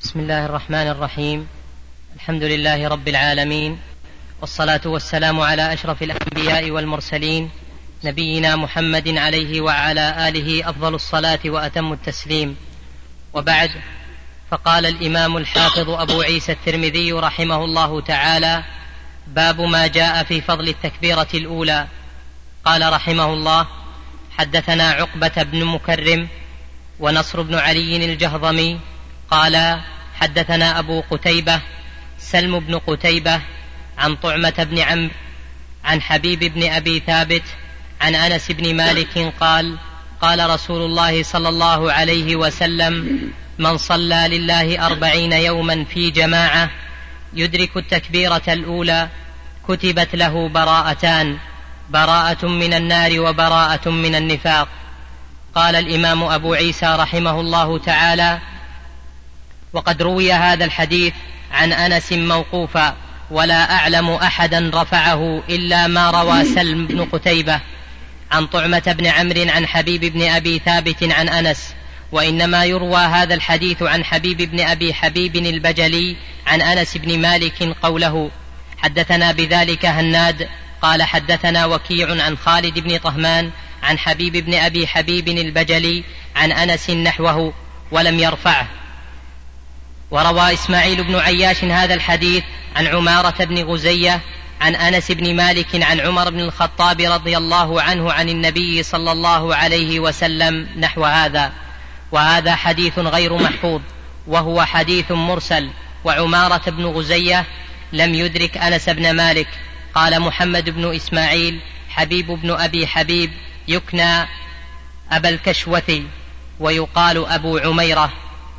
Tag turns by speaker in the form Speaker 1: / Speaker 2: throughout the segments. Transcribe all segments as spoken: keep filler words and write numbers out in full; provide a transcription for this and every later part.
Speaker 1: بسم الله الرحمن الرحيم. الحمد لله رب العالمين، والصلاة والسلام على أشرف الأنبياء والمرسلين، نبينا محمد عليه وعلى آله أفضل الصلاة وأتم التسليم. وبعد، فقال الإمام الحافظ أبو عيسى الترمذي رحمه الله تعالى: باب ما جاء في فضل التكبيرة الأولى. قال رحمه الله: حدثنا عقبة بن مكرم ونصر بن علي الجهضمي قال حدثنا أبو قتيبة سلم بن قتيبة عن طعمة بن عمرو عن حبيب بن أبي ثابت عن أنس بن مالك قال: قال رسول الله صلى الله عليه وسلم: من صلى لله أربعين يوما في جماعة يدرك التكبيرة الأولى كتبت له براءتان، براءة من النار وبراءة من النفاق. قال الإمام أبو عيسى رحمه الله تعالى: وقد روي هذا الحديث عن أنس موقوفا، ولا أعلم أحدا رفعه إلا ما روى سلم بن قتيبة عن طعمة بن عمرو عن حبيب بن أبي ثابت عن أنس، وإنما يروى هذا الحديث عن حبيب بن أبي حبيب البجلي عن أنس بن مالك قوله: حدثنا بذلك هناد قال حدثنا وكيع عن خالد بن طهمان عن حبيب بن أبي حبيب البجلي عن أنس نحوه ولم يرفعه. وروى إسماعيل بن عياش هذا الحديث عن عمارة بن غزية عن أنس بن مالك عن عمر بن الخطاب رضي الله عنه عن النبي صلى الله عليه وسلم نحو هذا، وهذا حديث غير محفوظ، وهو حديث مرسل. وعمارة بن غزية لم يدرك أنس بن مالك. قال محمد بن إسماعيل: حبيب بن أبي حبيب يكنى أبا الكشوثي ويقال أبو عميرة.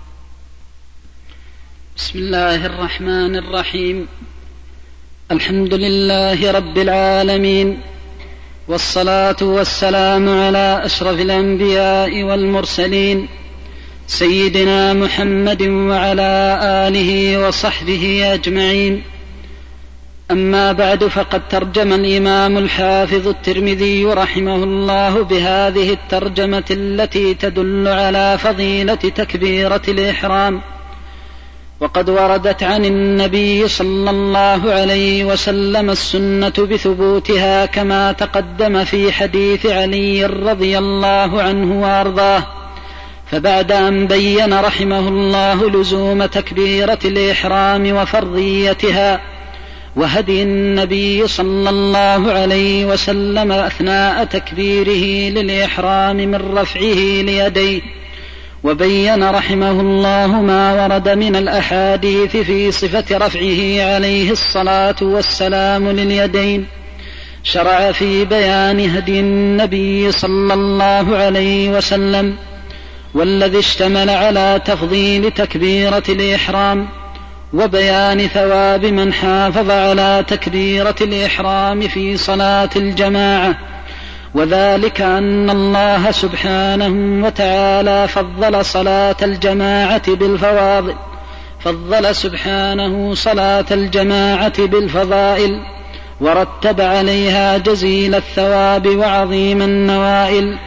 Speaker 2: بسم الله الرحمن الرحيم. الحمد لله رب العالمين، والصلاة والسلام على أشرف الأنبياء والمرسلين، سيدنا محمد وعلى آله وصحبه أجمعين. أما بعد، فقد ترجم الإمام الحافظ الترمذي رحمه الله بهذه الترجمة التي تدل على فضيلة تكبيرة الإحرام، وقد وردت عن النبي صلى الله عليه وسلم السنة بثبوتها كما تقدم في حديث علي رضي الله عنه وأرضاه. فبعد أن بين رحمه الله لزوم تكبيرة الإحرام وفرضيتها وهدي النبي صلى الله عليه وسلم أثناء تكبيره للإحرام من رفعه ليديه، وبين رحمه الله ما ورد من الأحاديث في صفة رفعه عليه الصلاة والسلام لليدين، شرع في بيان هدي النبي صلى الله عليه وسلم، والذي اشتمل على تفضيل تكبيرة الإحرام وبيان ثواب من حافظ على تكبيرة الإحرام في صلاة الجماعة، وذلك أن الله سبحانه وتعالى فضل صلاة الجماعة بالفواضل فضل سبحانه صلاة الجماعة بالفضائل، ورتب عليها جزيل الثواب وعظيم النوائل.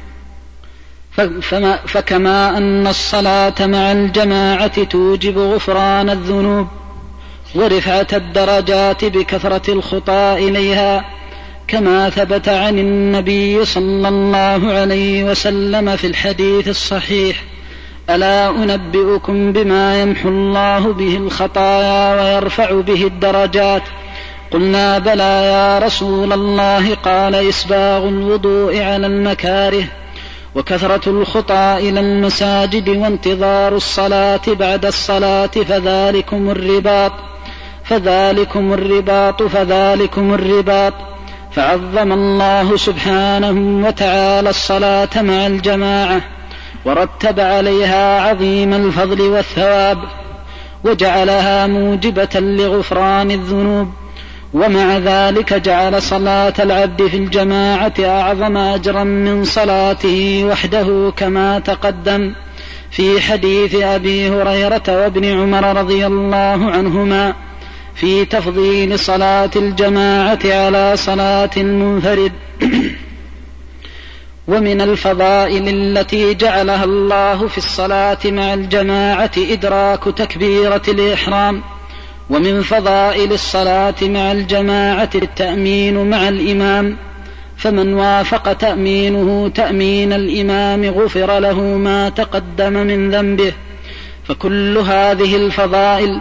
Speaker 2: فكما أن الصلاة مع الجماعة توجب غفران الذنوب ورفعة الدرجات بكثرة الخطى إليها، كما ثبت عن النبي صلى الله عليه وسلم في الحديث الصحيح: ألا أنبئكم بما يمحو الله به الخطايا ويرفع به الدرجات؟ قلنا: بلى يا رسول الله. قال: إسباغ الوضوء على المكاره، وكثرة الخطى إلى المساجد، وانتظار الصلاة بعد الصلاة، فذلكم الرباط فذلكم الرباط فذلكم الرباط. فعظم الله سبحانه وتعالى الصلاة مع الجماعة، ورتب عليها عظيم الفضل والثواب، وجعلها موجبة لغفران الذنوب، ومع ذلك جعل صلاة العبد في الجماعة أعظم أجرا من صلاته وحده، كما تقدم في حديث أبي هريرة وابن عمر رضي الله عنهما في تفضيل صلاة الجماعة على صلاة المنفرد. ومن الفضائل التي جعلها الله في الصلاة مع الجماعة إدراك تكبيرة الإحرام. ومن فضائل الصلاة مع الجماعة التأمين مع الإمام، فمن وافق تأمينه تأمين الإمام غفر له ما تقدم من ذنبه. فكل هذه الفضائل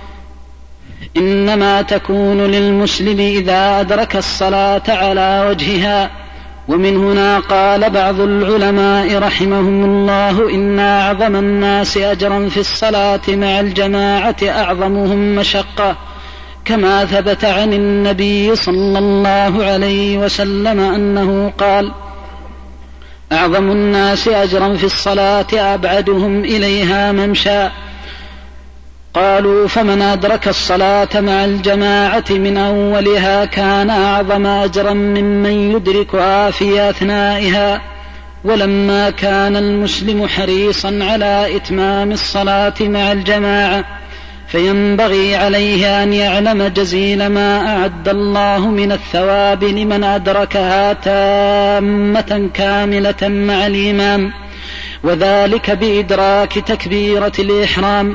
Speaker 2: إنما تكون للمسلم إذا أدرك الصلاة على وجهها. ومن هنا قال بعض العلماء رحمهم الله إن أعظم الناس أجرا في الصلاة مع الجماعة أعظمهم مشقة، كما ثبت عن النبي صلى الله عليه وسلم أنه قال: أعظم الناس أجرا في الصلاة أبعدهم إليها ممشى. قالوا: فمن أدرك الصلاة مع الجماعة من أولها كان أعظم أجرا ممن يدركها في أثنائها. ولما كان المسلم حريصا على إتمام الصلاة مع الجماعة فينبغي عليه أن يعلم جزيل ما أعد الله من الثواب لمن أدركها تامة كاملة مع الإمام، وذلك بإدراك تكبيرة الإحرام.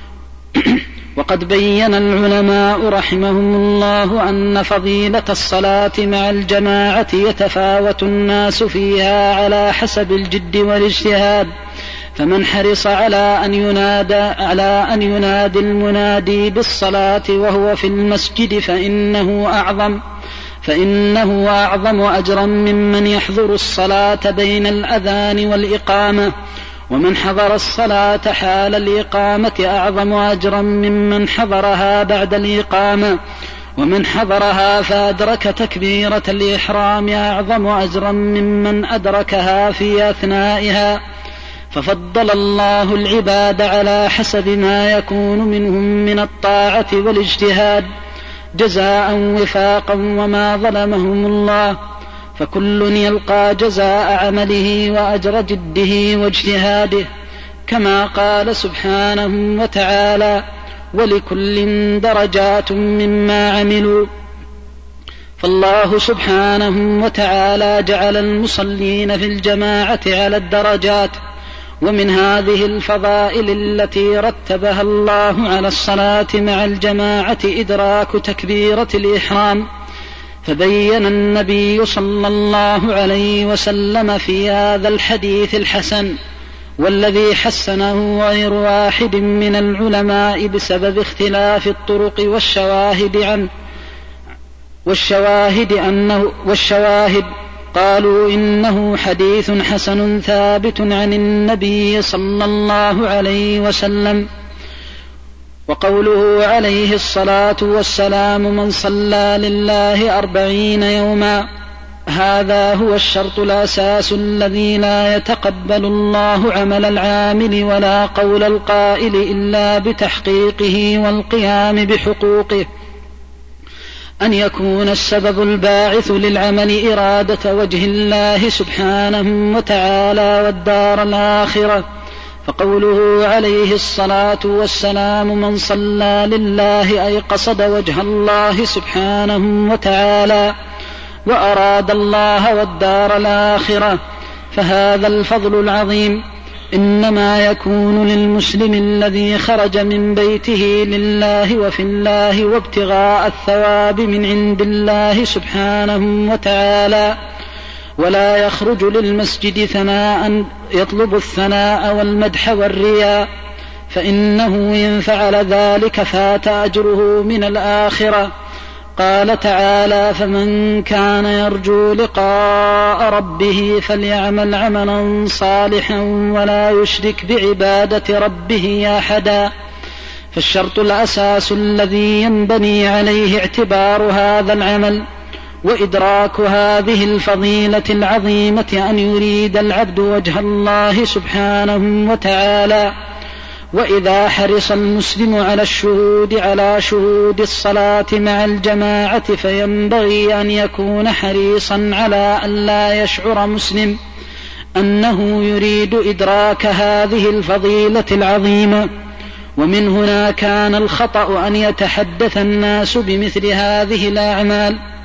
Speaker 2: وقد بين العلماء رحمهم الله أن فضيلة الصلاة مع الجماعة يتفاوت الناس فيها على حسب الجد والاجتهاد، فمن حرص على أن ينادى على أن ينادي المنادي بالصلاة وهو في المسجد فإنه أعظم فإنه أعظم أجرا ممن يحضر الصلاة بين الأذان والإقامة. ومن حضر الصلاة حال الإقامة أعظم أجرا ممن حضرها بعد الإقامة. ومن حضرها فأدرك تكبيرة الإحرام أعظم أجرا ممن أدركها في أثنائها. ففضل الله العباد على حسب ما يكون منهم من الطاعة والاجتهاد جزاء وفاقا، وما ظلمهم الله، فكل يلقى جزاء عمله وأجر جده واجتهاده، كما قال سبحانه وتعالى: ولكل درجات مما عملوا. فالله سبحانه وتعالى جعل المصلين في الجماعة على الدرجات. ومن هذه الفضائل التي رتبها الله على الصلاة مع الجماعة إدراك تكبيرة الإحرام. فبين النبي صلى الله عليه وسلم في هذا الحديث الحسن، والذي حسنه غير واحد من العلماء بسبب اختلاف الطرق والشواهد عنه والشواهد أنه والشواهد قالوا إنه حديث حسن ثابت عن النبي صلى الله عليه وسلم. وقوله عليه الصلاة والسلام: من صلى لله أربعين يوما، هذا هو الشرط الأساس الذي لا يتقبل الله عمل العامل ولا قول القائل إلا بتحقيقه والقيام بحقوقه، أن يكون السبب الباعث للعمل إرادة وجه الله سبحانه وتعالى والدار الآخرة. فقوله عليه الصلاة والسلام: من صلى لله أي قصد وجه الله سبحانه وتعالى وأراد الله والدار الآخرة، فهذا الفضل العظيم إنما يكون للمسلم الذي خرج من بيته لله وفي الله وابتغاء الثواب من عند الله سبحانه وتعالى، ولا يخرج للمسجد ثناء يطلب الثناء والمدح والرياء، فإنه إن فعل ذلك فات أجره من الآخرة. قال تعالى: فمن كان يرجو لقاء ربه فليعمل عملا صالحا ولا يشرك بعبادة ربه أحدا. فالشرط الأساس الذي ينبني عليه اعتبار هذا العمل وإدراك هذه الفضيلة العظيمة أن يريد العبد وجه الله سبحانه وتعالى. وإذا حرص المسلم على الشهود على شهود الصلاة مع الجماعة فينبغي أن يكون حريصا على أن لا يشعر مسلم أنه يريد إدراك هذه الفضيلة العظيمة. ومن هنا كان الخطأ أن يتحدث الناس بمثل هذه الأعمال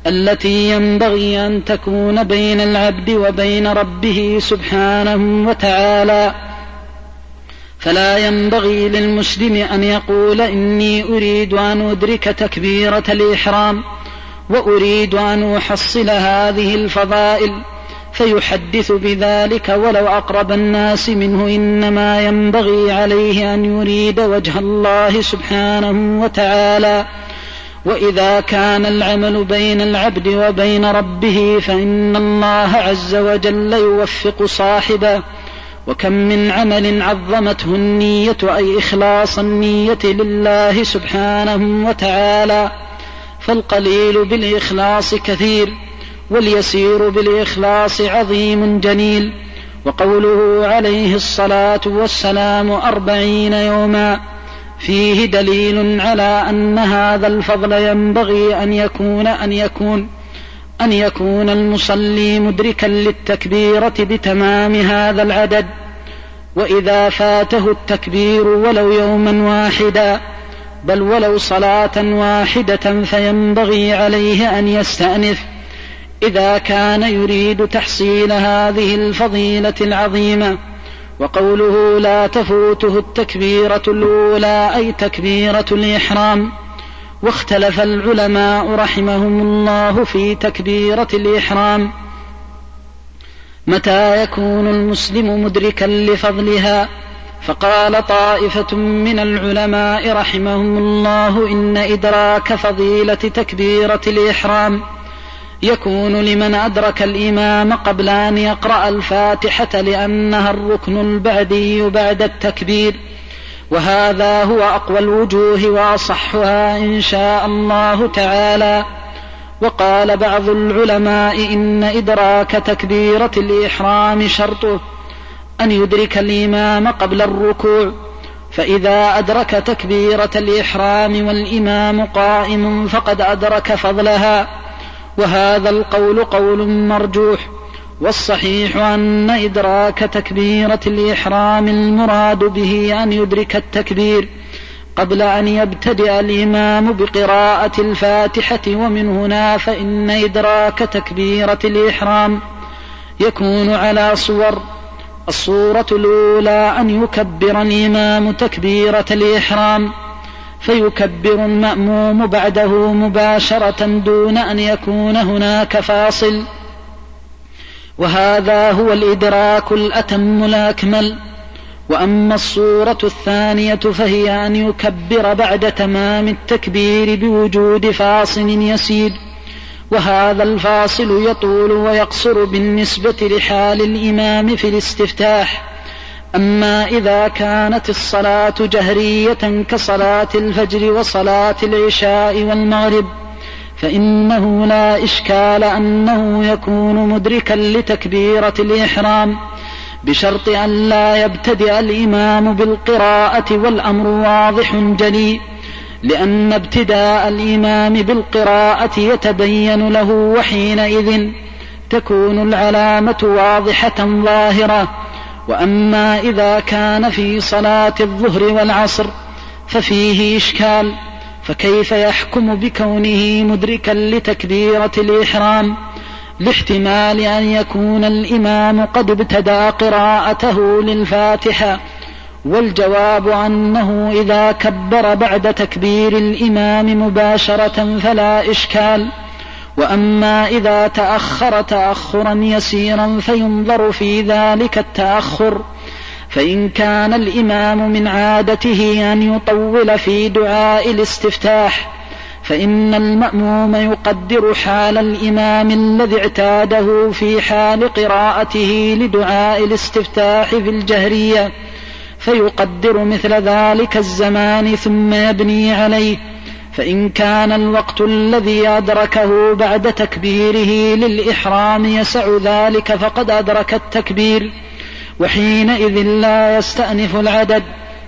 Speaker 2: التي ينبغي أن تكون بين العبد وبين ربه سبحانه وتعالى. فلا ينبغي للمسلم أن يقول إني أريد أن أدرك تكبيرة الإحرام وأريد أن أحصل هذه الفضائل فيحدث بذلك ولو أقرب الناس منه. إنما ينبغي عليه أن يريد وجه الله سبحانه وتعالى. وإذا كان العمل بين العبد وبين ربه فإن الله عز وجل يوفق صاحبه. وكم من عمل عظمته النية أي إخلاص النية لله سبحانه وتعالى، فالقليل بالإخلاص كثير واليسير بالإخلاص عظيم جليل. وقوله عليه الصلاة والسلام أربعين يوما فيه دليل على أن هذا الفضل ينبغي أن يكون أن يكون أن يكون المصلي مدركا للتكبيرة بتمام هذا العدد. وإذا فاته التكبير ولو يوما واحدا بل ولو صلاة واحدة فينبغي عليه أن يستأنف إذا كان يريد تحصيل هذه الفضيلة العظيمة. وقوله لا تفوته التكبيرة الأولى أي تكبيرة الإحرام. واختلف العلماء رحمهم الله في تكبيرة الإحرام متى يكون المسلم مدركا لفضلها. فقال طائفة من العلماء رحمهم الله إن إدراك فضيلة تكبيرة الإحرام يكون لمن أدرك الإمام قبل أن يقرأ الفاتحة لأنها الركن البعدي بعد التكبير، وهذا هو أقوى الوجوه وأصحها إن شاء الله تعالى. وقال بعض العلماء إن إدراك تكبيرة الإحرام شرطه أن يدرك الإمام قبل الركوع، فإذا أدرك تكبيرة الإحرام والإمام قائم فقد أدرك فضلها، وهذا القول قول مرجوح. والصحيح أن إدراك تكبيرة الإحرام المراد به أن يدرك التكبير قبل أن يبتدئ الإمام بقراءة الفاتحة. ومن هنا فإن إدراك تكبيرة الإحرام يكون على صور. الصورة الأولى أن يكبر الإمام تكبيرة الإحرام فيكبر المأموم بعده مباشرة دون أن يكون هناك فاصل، وهذا هو الإدراك الأتم الأكمل. وأما الصورة الثانية فهي أن يكبر بعد تمام التكبير بوجود فاصل يسير، وهذا الفاصل يطول ويقصر بالنسبة لحال الإمام في الاستفتاح. أما إذا كانت الصلاة جهرية كصلاة الفجر وصلاة العشاء والمغرب فإنه لا إشكال أنه يكون مدركا لتكبيرة الإحرام بشرط أن لا يبتدئ الإمام بالقراءة، والأمر واضح جلي، لأن ابتداء الإمام بالقراءة يتبين له، وحينئذ تكون العلامة واضحة ظاهرة. وأما إذا كان في صلاة الظهر والعصر ففيه إشكال، فكيف يحكم بكونه مدركا لتكبيرة الإحرام لاحتمال أن يكون الإمام قد ابتدأ قراءته للفاتحة؟ والجواب أنه إذا كبر بعد تكبير الإمام مباشرة فلا إشكال. وأما إذا تأخر تأخرا يسيرا فينظر في ذلك التأخر، فإن كان الإمام من عادته أن يطول في دعاء الاستفتاح فإن المأموم يقدر حال الإمام الذي اعتاده في حال قراءته لدعاء الاستفتاح في الجهرية، فيقدر مثل ذلك الزمان ثم يبني عليه. فإن كان الوقت الذي أدركه بعد تكبيره للإحرام يسع ذلك فقد أدرك التكبير، وحينئذ لا يستأنف العدد.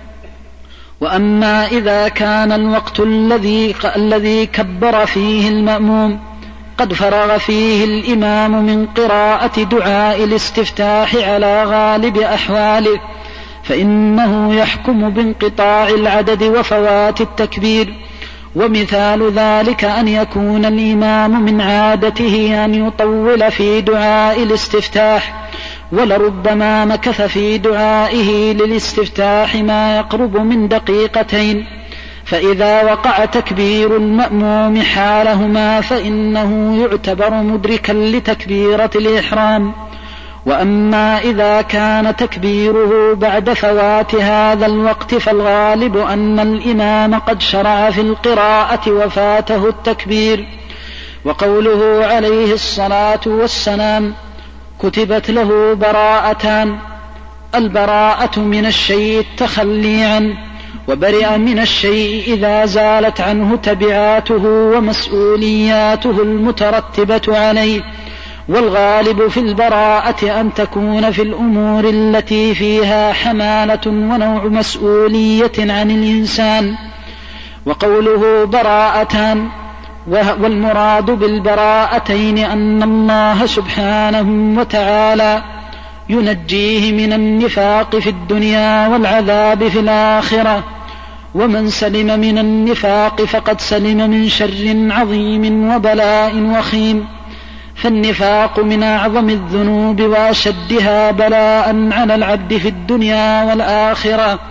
Speaker 2: وأما إذا كان الوقت الذي الذي كبر فيه المأموم قد فرغ فيه الإمام من قراءة دعاء الاستفتاح على غالب أحواله فإنه يحكم بانقطاع العدد وفوات التكبير، ومثال ذلك أن يكون الإمام من عادته أن يطول في دعاء الاستفتاح، ولربما مكث في دعائه للاستفتاح ما يقرب من دقيقتين، فإذا وقع تكبير المأموم حالهما فإنه يعتبر مدركا لتكبيرة الإحرام. وأما إذا كان تكبيره بعد فوات هذا الوقت فالغالب أن الإمام قد شرع في القراءة وفاته التكبير. وقوله عليه الصلاة والسلام كتبت له براءتان: البراءة من الشيء التخلي عنه، وبرئ من الشيء إذا زالت عنه تبعاته ومسؤولياته المترتبة عليه. والغالب في البراءة أن تكون في الأمور التي فيها حمالة ونوع مسؤولية عن الإنسان. وقوله براءتان، والمراد بالبراءتين أن الله سبحانه وتعالى ينجيه من النفاق في الدنيا والعذاب في الآخرة، ومن سلم من النفاق فقد سلم من شر عظيم وبلاء وخيم. فالنفاق من أعظم الذنوب وأشدها بلاء على العبد في الدنيا والآخرة،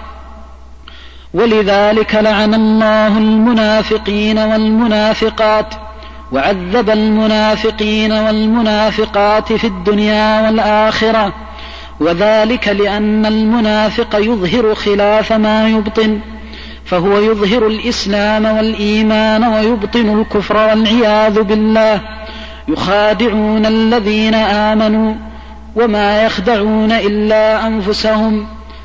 Speaker 2: ولذلك لعن الله المنافقين والمنافقات، وعذب المنافقين والمنافقات في الدنيا والآخرة، وذلك لأن المنافق يظهر خلاف ما يبطن، فهو يظهر الإسلام والإيمان ويبطن الكفر والعياذ بالله. يخادعون الذين آمنوا وما يخدعون إلا أنفسهم،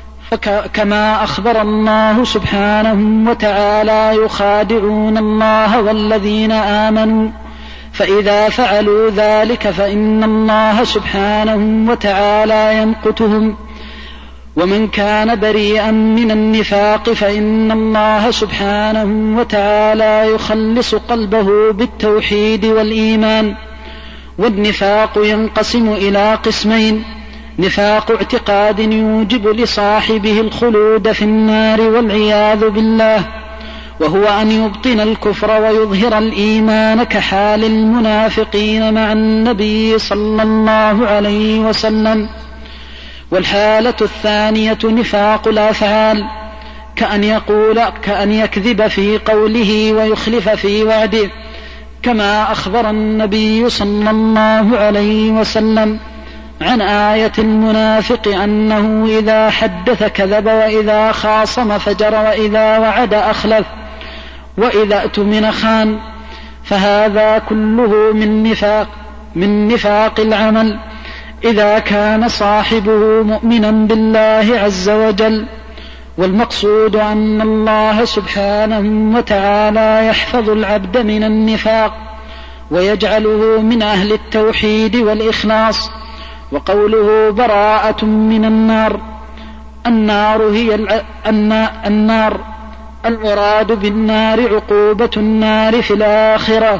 Speaker 2: فكما أخبر الله سبحانه وتعالى يخادعون الله والذين آمنوا، فإذا فعلوا ذلك فإن الله سبحانه وتعالى يمقتهم. ومن كان بريئا من النفاق فإن الله سبحانه وتعالى يخلص قلبه بالتوحيد والإيمان. والنفاق ينقسم إلى قسمين: نفاق اعتقاد يوجب لصاحبه الخلود في النار والعياذ بالله، وهو أن يبطن الكفر ويظهر الإيمان كحال المنافقين مع النبي صلى الله عليه وسلم. والحالة الثانية نفاق الأفعال، كأن يقول كأن يكذب في قوله ويخلف في وعده، كما أخبر النبي صلى الله عليه وسلم عن آية المنافق أنه إذا حدث كذب وإذا خاصم فجر وإذا وعد أخلف وإذا اؤتمن خان. فهذا كله من نفاق من نفاق العمل إذا كان صاحبه مؤمنا بالله عز وجل. والمقصود أن الله سبحانه وتعالى يحفظ العبد من النفاق ويجعله من أهل التوحيد والإخلاص. وقوله براءة من النار، النار هي الع... النار المراد بالنار عقوبة النار في الآخرة.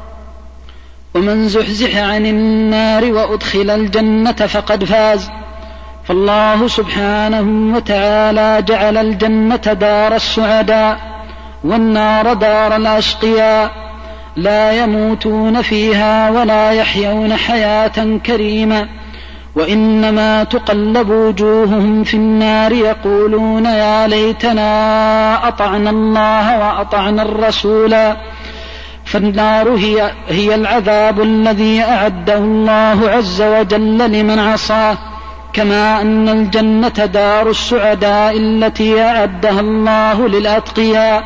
Speaker 2: ومن زحزح عن النار وأدخل الجنة فقد فاز. فالله سبحانه وتعالى جعل الجنة دار السعداء والنار دار الأشقياء، لا يموتون فيها ولا يحيون حياة كريمة، وإنما تقلب وجوههم في النار يقولون يا ليتنا أطعنا الله وأطعنا الرسولا. فالنار هي, هي العذاب الذي أعده الله عز وجل لمن عصاه، كما أن الجنة دار السعداء التي أعدها الله للأتقياء.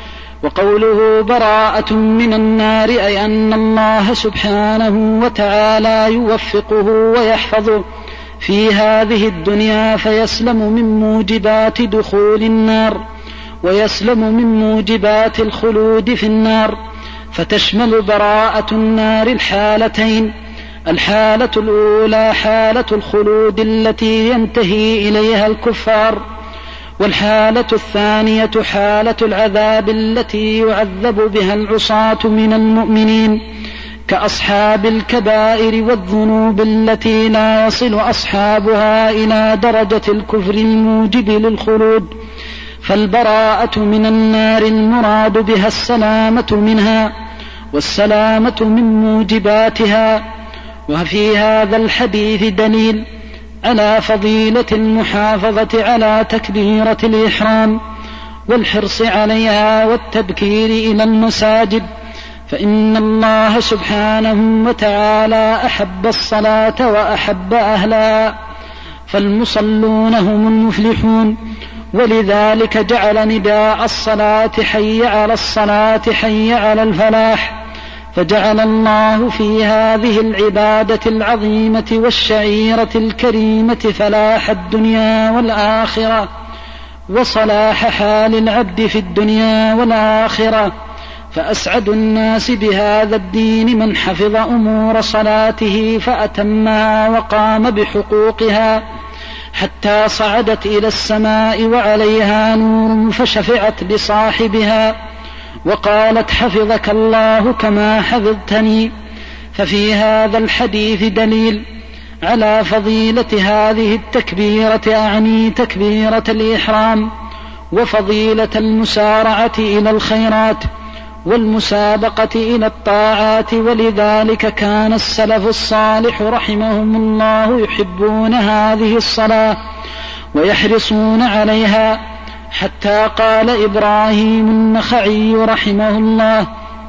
Speaker 2: وقوله براءة من النار أي أن الله سبحانه وتعالى يوفقه ويحفظه في هذه الدنيا فيسلم من موجبات دخول النار ويسلم من موجبات الخلود في النار. فتشمل براءة النار الحالتين: الحالة الأولى حالة الخلود التي ينتهي إليها الكفار، والحالة الثانية حالة العذاب التي يعذب بها العصاة من المؤمنين كأصحاب الكبائر والذنوب التي لا يصل أصحابها إلى درجة الكفر الموجب للخلود، فالبراءة من النار المراد بها السلامة منها والسلامة من موجباتها. وفي هذا الحديث دليل على فضيلة المحافظة على تكبيرة الإحرام والحرص عليها والتبكير إلى المساجد، فإن الله سبحانه وتعالى أحب الصلاة وأحب أهلها، فالمصلون هم المفلحون، ولذلك جعل نداء الصلاة حي على الصلاة حي على الفلاح، فجعل الله في هذه العبادة العظيمة والشعيرة الكريمة فلاح الدنيا والآخرة وصلاح حال العبد في الدنيا والآخرة. فأسعد الناس بهذا الدين من حفظ أمور صلاته فأتمها وقام بحقوقها حتى صعدت إلى السماء وعليها نور فشفعت لصاحبها وقالت حفظك الله كما حفظتني. ففي هذا الحديث دليل على فضيلة هذه التكبيرة، أعني تكبيرة الإحرام، وفضيلة المسارعة إلى الخيرات والمسابقة إلى الطاعات. ولذلك كان السلف الصالح رحمهم الله يحبون هذه الصلاة ويحرصون عليها، حتى قال إبراهيم النخعي رحمه الله: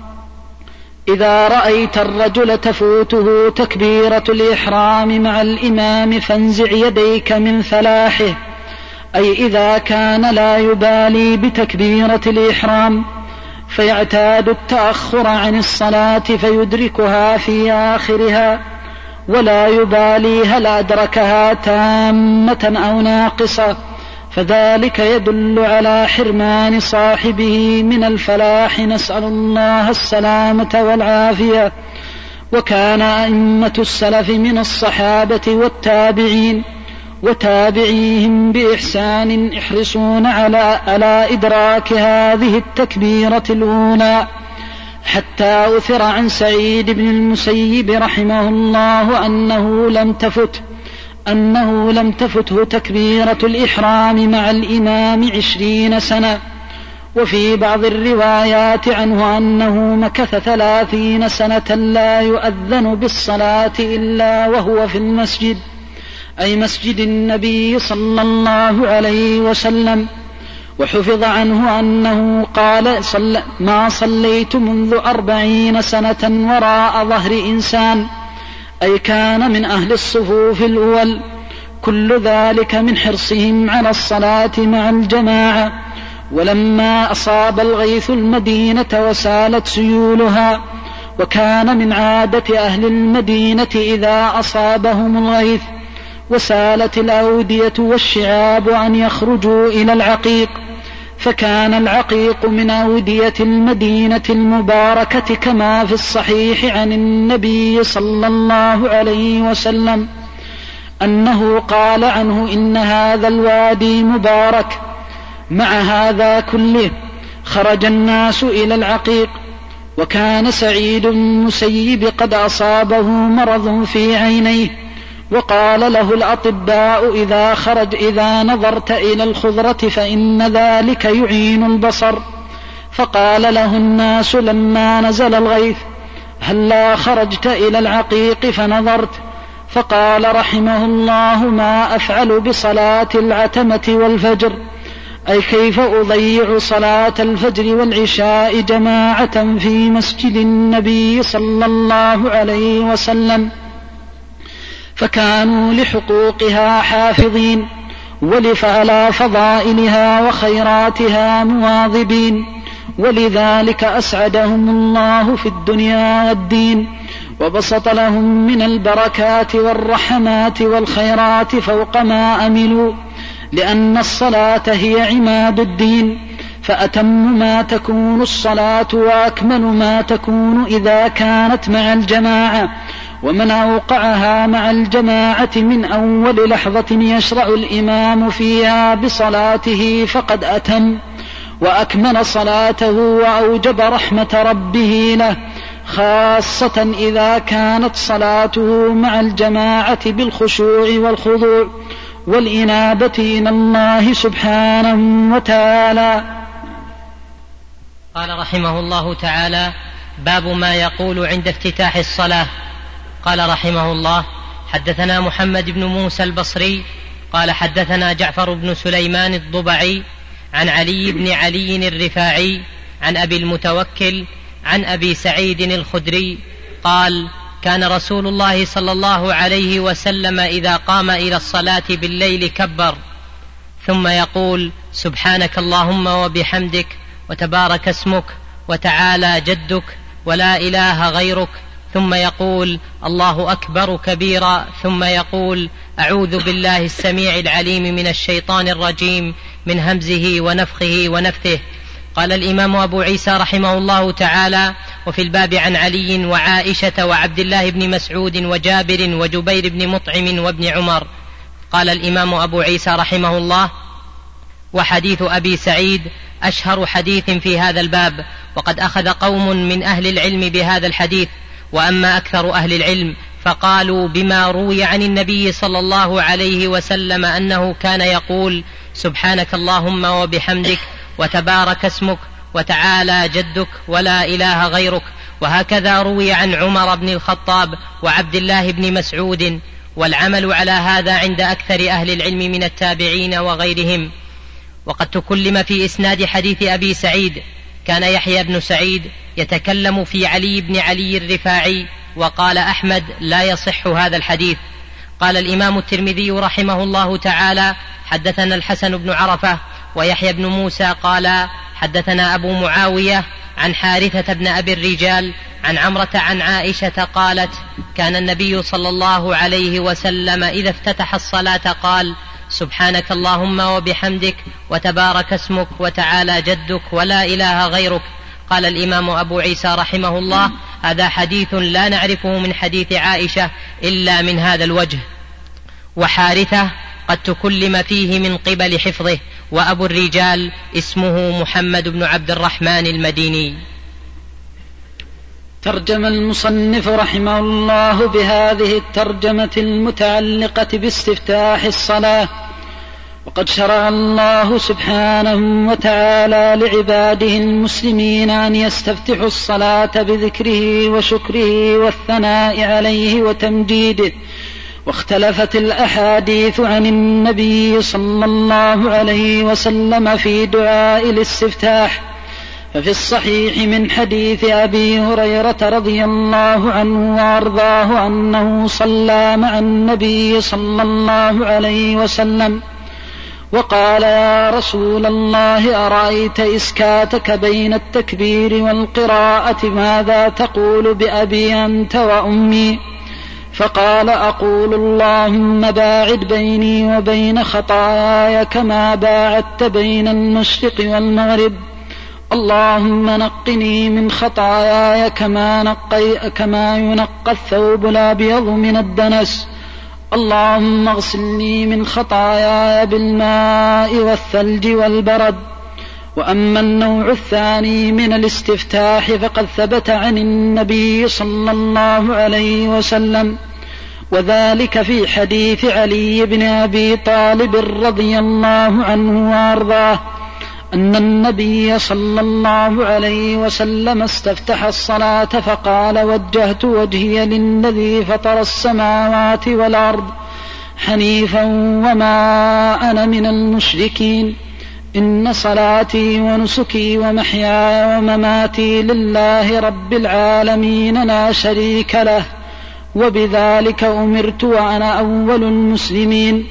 Speaker 2: إذا رأيت الرجل تفوته تكبيرة الإحرام مع الإمام فانزع يديك من فلاحه، أي إذا كان لا يبالي بتكبيرة الإحرام فيعتاد التأخر عن الصلاة فيدركها في آخرها، ولا يبالي هل أدركها تامة أو ناقصة، فذلك يدل على حرمان صاحبه من الفلاح، نسأل الله السلامة والعافية. وكان أئمة السلف من الصحابة والتابعين وتابعيهم بإحسان يحرصون على, على إدراك هذه التكبيرة الأولى، حتى أثر عن سعيد بن المسيب رحمه الله أنه لم تفت أنه لم تفته تكبيرة الإحرام مع الإمام عشرين سنة. وفي بعض الروايات عنه أنه مكث ثلاثين سنة لا يؤذن بالصلاة إلا وهو في المسجد، أي مسجد النبي صلى الله عليه وسلم. وحفظ عنه أنه قال: صل ما صليت منذ أربعين سنة وراء ظهر إنسان، أي كان من أهل الصفوف الأول. كل ذلك من حرصهم على الصلاة مع الجماعة. ولما أصاب الغيث المدينة وسالت سيولها، وكان من عادة أهل المدينة إذا أصابهم الغيث وسالت الأودية والشعاب أن يخرجوا إلى العقيق، فكان العقيق من أودية المدينة المباركة، كما في الصحيح عن النبي صلى الله عليه وسلم أنه قال عنه: إن هذا الوادي مبارك. مع هذا كله خرج الناس إلى العقيق، وكان سعيد بن المسيب قد أصابه مرض في عينيه، وقال له الأطباء: إذا خرج إذا نظرت إلى الخضرة فإن ذلك يعين البصر. فقال له الناس لما نزل الغيث: هلا خرجت إلى العقيق فنظرت؟ فقال رحمه الله: ما أفعل بصلاة العتمة والفجر، أي كيف أضيع صلاة الفجر والعشاء جماعة في مسجد النبي صلى الله عليه وسلم. فكانوا لحقوقها حافظين، ولفعلى فضائلها وخيراتها مواظبين، ولذلك أسعدهم الله في الدنيا والدين، وبسط لهم من البركات والرحمات والخيرات فوق ما أملوا، لأن الصلاة هي عماد الدين، فأتم ما تكون الصلاة وأكمل ما تكون إذا كانت مع الجماعة. ومن أوقعها مع الجماعة من أول لحظة يشرع الإمام فيها بصلاته فقد أتم وأكمل صلاته وأوجب رحمة ربه له، خاصة إذا كانت صلاته مع الجماعة بالخشوع والخضوع والإنابة إلى الله سبحانه وتعالى.
Speaker 1: قال رحمه الله تعالى: باب ما يقول عند افتتاح الصلاة. قال رحمه الله: حدثنا محمد بن موسى البصري قال حدثنا جعفر بن سليمان الضبعي عن علي بن علي الرفاعي عن أبي المتوكل عن أبي سعيد الخدري قال: كان رسول الله صلى الله عليه وسلم إذا قام إلى الصلاة بالليل كبر ثم يقول: سبحانك اللهم وبحمدك وتبارك اسمك وتعالى جدك ولا إله غيرك، ثم يقول: الله أكبر كبيرا، ثم يقول: أعوذ بالله السميع العليم من الشيطان الرجيم من همزه ونفخه ونفثه. قال الإمام أبو عيسى رحمه الله تعالى: وفي الباب عن علي وعائشة وعبد الله بن مسعود وجابر وجبير بن مطعم وابن عمر. قال الإمام أبو عيسى رحمه الله: وحديث أبي سعيد أشهر حديث في هذا الباب، وقد أخذ قوم من أهل العلم بهذا الحديث، وأما أكثر أهل العلم فقالوا بما روي عن النبي صلى الله عليه وسلم أنه كان يقول: سبحانك اللهم وبحمدك وتبارك اسمك وتعالى جدك ولا إله غيرك. وهكذا روي عن عمر بن الخطاب وعبد الله بن مسعود، والعمل على هذا عند أكثر أهل العلم من التابعين وغيرهم. وقد تكلم في إسناد حديث أبي سعيد. كان يحيى بن سعيد يتكلم في علي بن علي الرفاعي، وقال أحمد: لا يصح هذا الحديث. قال الإمام الترمذي رحمه الله تعالى: حدثنا الحسن بن عرفة ويحيى بن موسى قال حدثنا أبو معاوية عن حارثة بن أبي الرجال عن عمرة عن عائشة قالت: كان النبي صلى الله عليه وسلم إذا افتتح الصلاة قال: سبحانك اللهم وبحمدك وتبارك اسمك وتعالى جدك ولا إله غيرك. قال الإمام أبو عيسى رحمه الله: هذا حديث لا نعرفه من حديث عائشة إلا من هذا الوجه. وحارثة قد تكلم فيه من قبل حفظه، وأبو الرجال اسمه محمد بن عبد الرحمن المديني.
Speaker 2: ترجم المصنف رحمه الله بهذه الترجمة المتعلقة باستفتاح الصلاة. وقد شرع الله سبحانه وتعالى لعباده المسلمين أن يستفتحوا الصلاة بذكره وشكره والثناء عليه وتمجيده. واختلفت الأحاديث عن النبي صلى الله عليه وسلم في دعاء الاستفتاح. ففي الصحيح من حديث أبي هريرة رضي الله عنه وأرضاه أنه صلى مع النبي صلى الله عليه وسلم وقال: يا رسول الله، أرأيت إسكاتك بين التكبير والقراءة ماذا تقول بأبي أنت وأمي؟ فقال: أقول اللهم باعد بيني وبين خطاياي كما باعدت بين المشرق والمغرب. اللهم نقني من خطاياي كما, نقي كما ينقى الثوب الأبيض من الدنس. اللهم اغسلني من خطاياي بالماء والثلج والبرد. وأما النوع الثاني من الاستفتاح فقد ثبت عن النبي صلى الله عليه وسلم، وذلك في حديث علي بن أبي طالب رضي الله عنه وأرضاه أن النبي صلى الله عليه وسلم استفتح الصلاة فقال: وجهت وجهي للذي فطر السماوات والأرض حنيفا وما أنا من المشركين. إن صلاتي ونسكي ومحياي ومماتي لله رب العالمين لا شريك له، وبذلك أمرت وأنا أول المسلمين.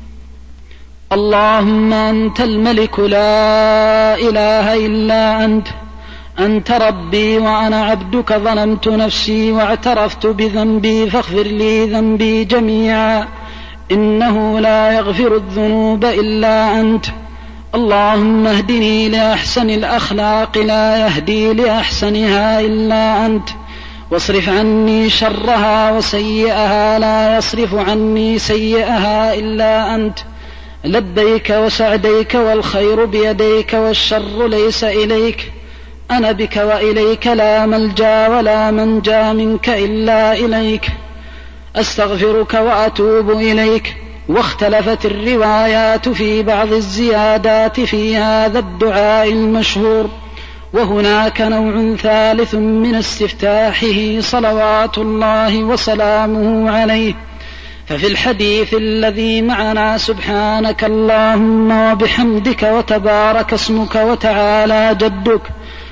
Speaker 2: اللهم أنت الملك لا إله إلا أنت، أنت ربي وأنا عبدك، ظلمت نفسي واعترفت بذنبي فاغفر لي ذنبي جميعا، إنه لا يغفر الذنوب إلا أنت. اللهم اهدني لأحسن الأخلاق لا يهدي لأحسنها إلا أنت، واصرف عني شرها وسيئها لا يصرف عني سيئها إلا أنت. لبيك وسعديك والخير بيديك والشر ليس إليك، أنا بك وإليك لا ملجا ولا منجا منك إلا إليك. أستغفرك وأتوب إليك، واختلفت الروايات في بعض الزيادات في هذا الدعاء المشهور. وهناك نوع ثالث من استفتاحه صلوات الله وسلامه عليه. ففي الحديث الذي معنا سبحانك اللهم وبحمدك وتبارك اسمك وتعالى جدك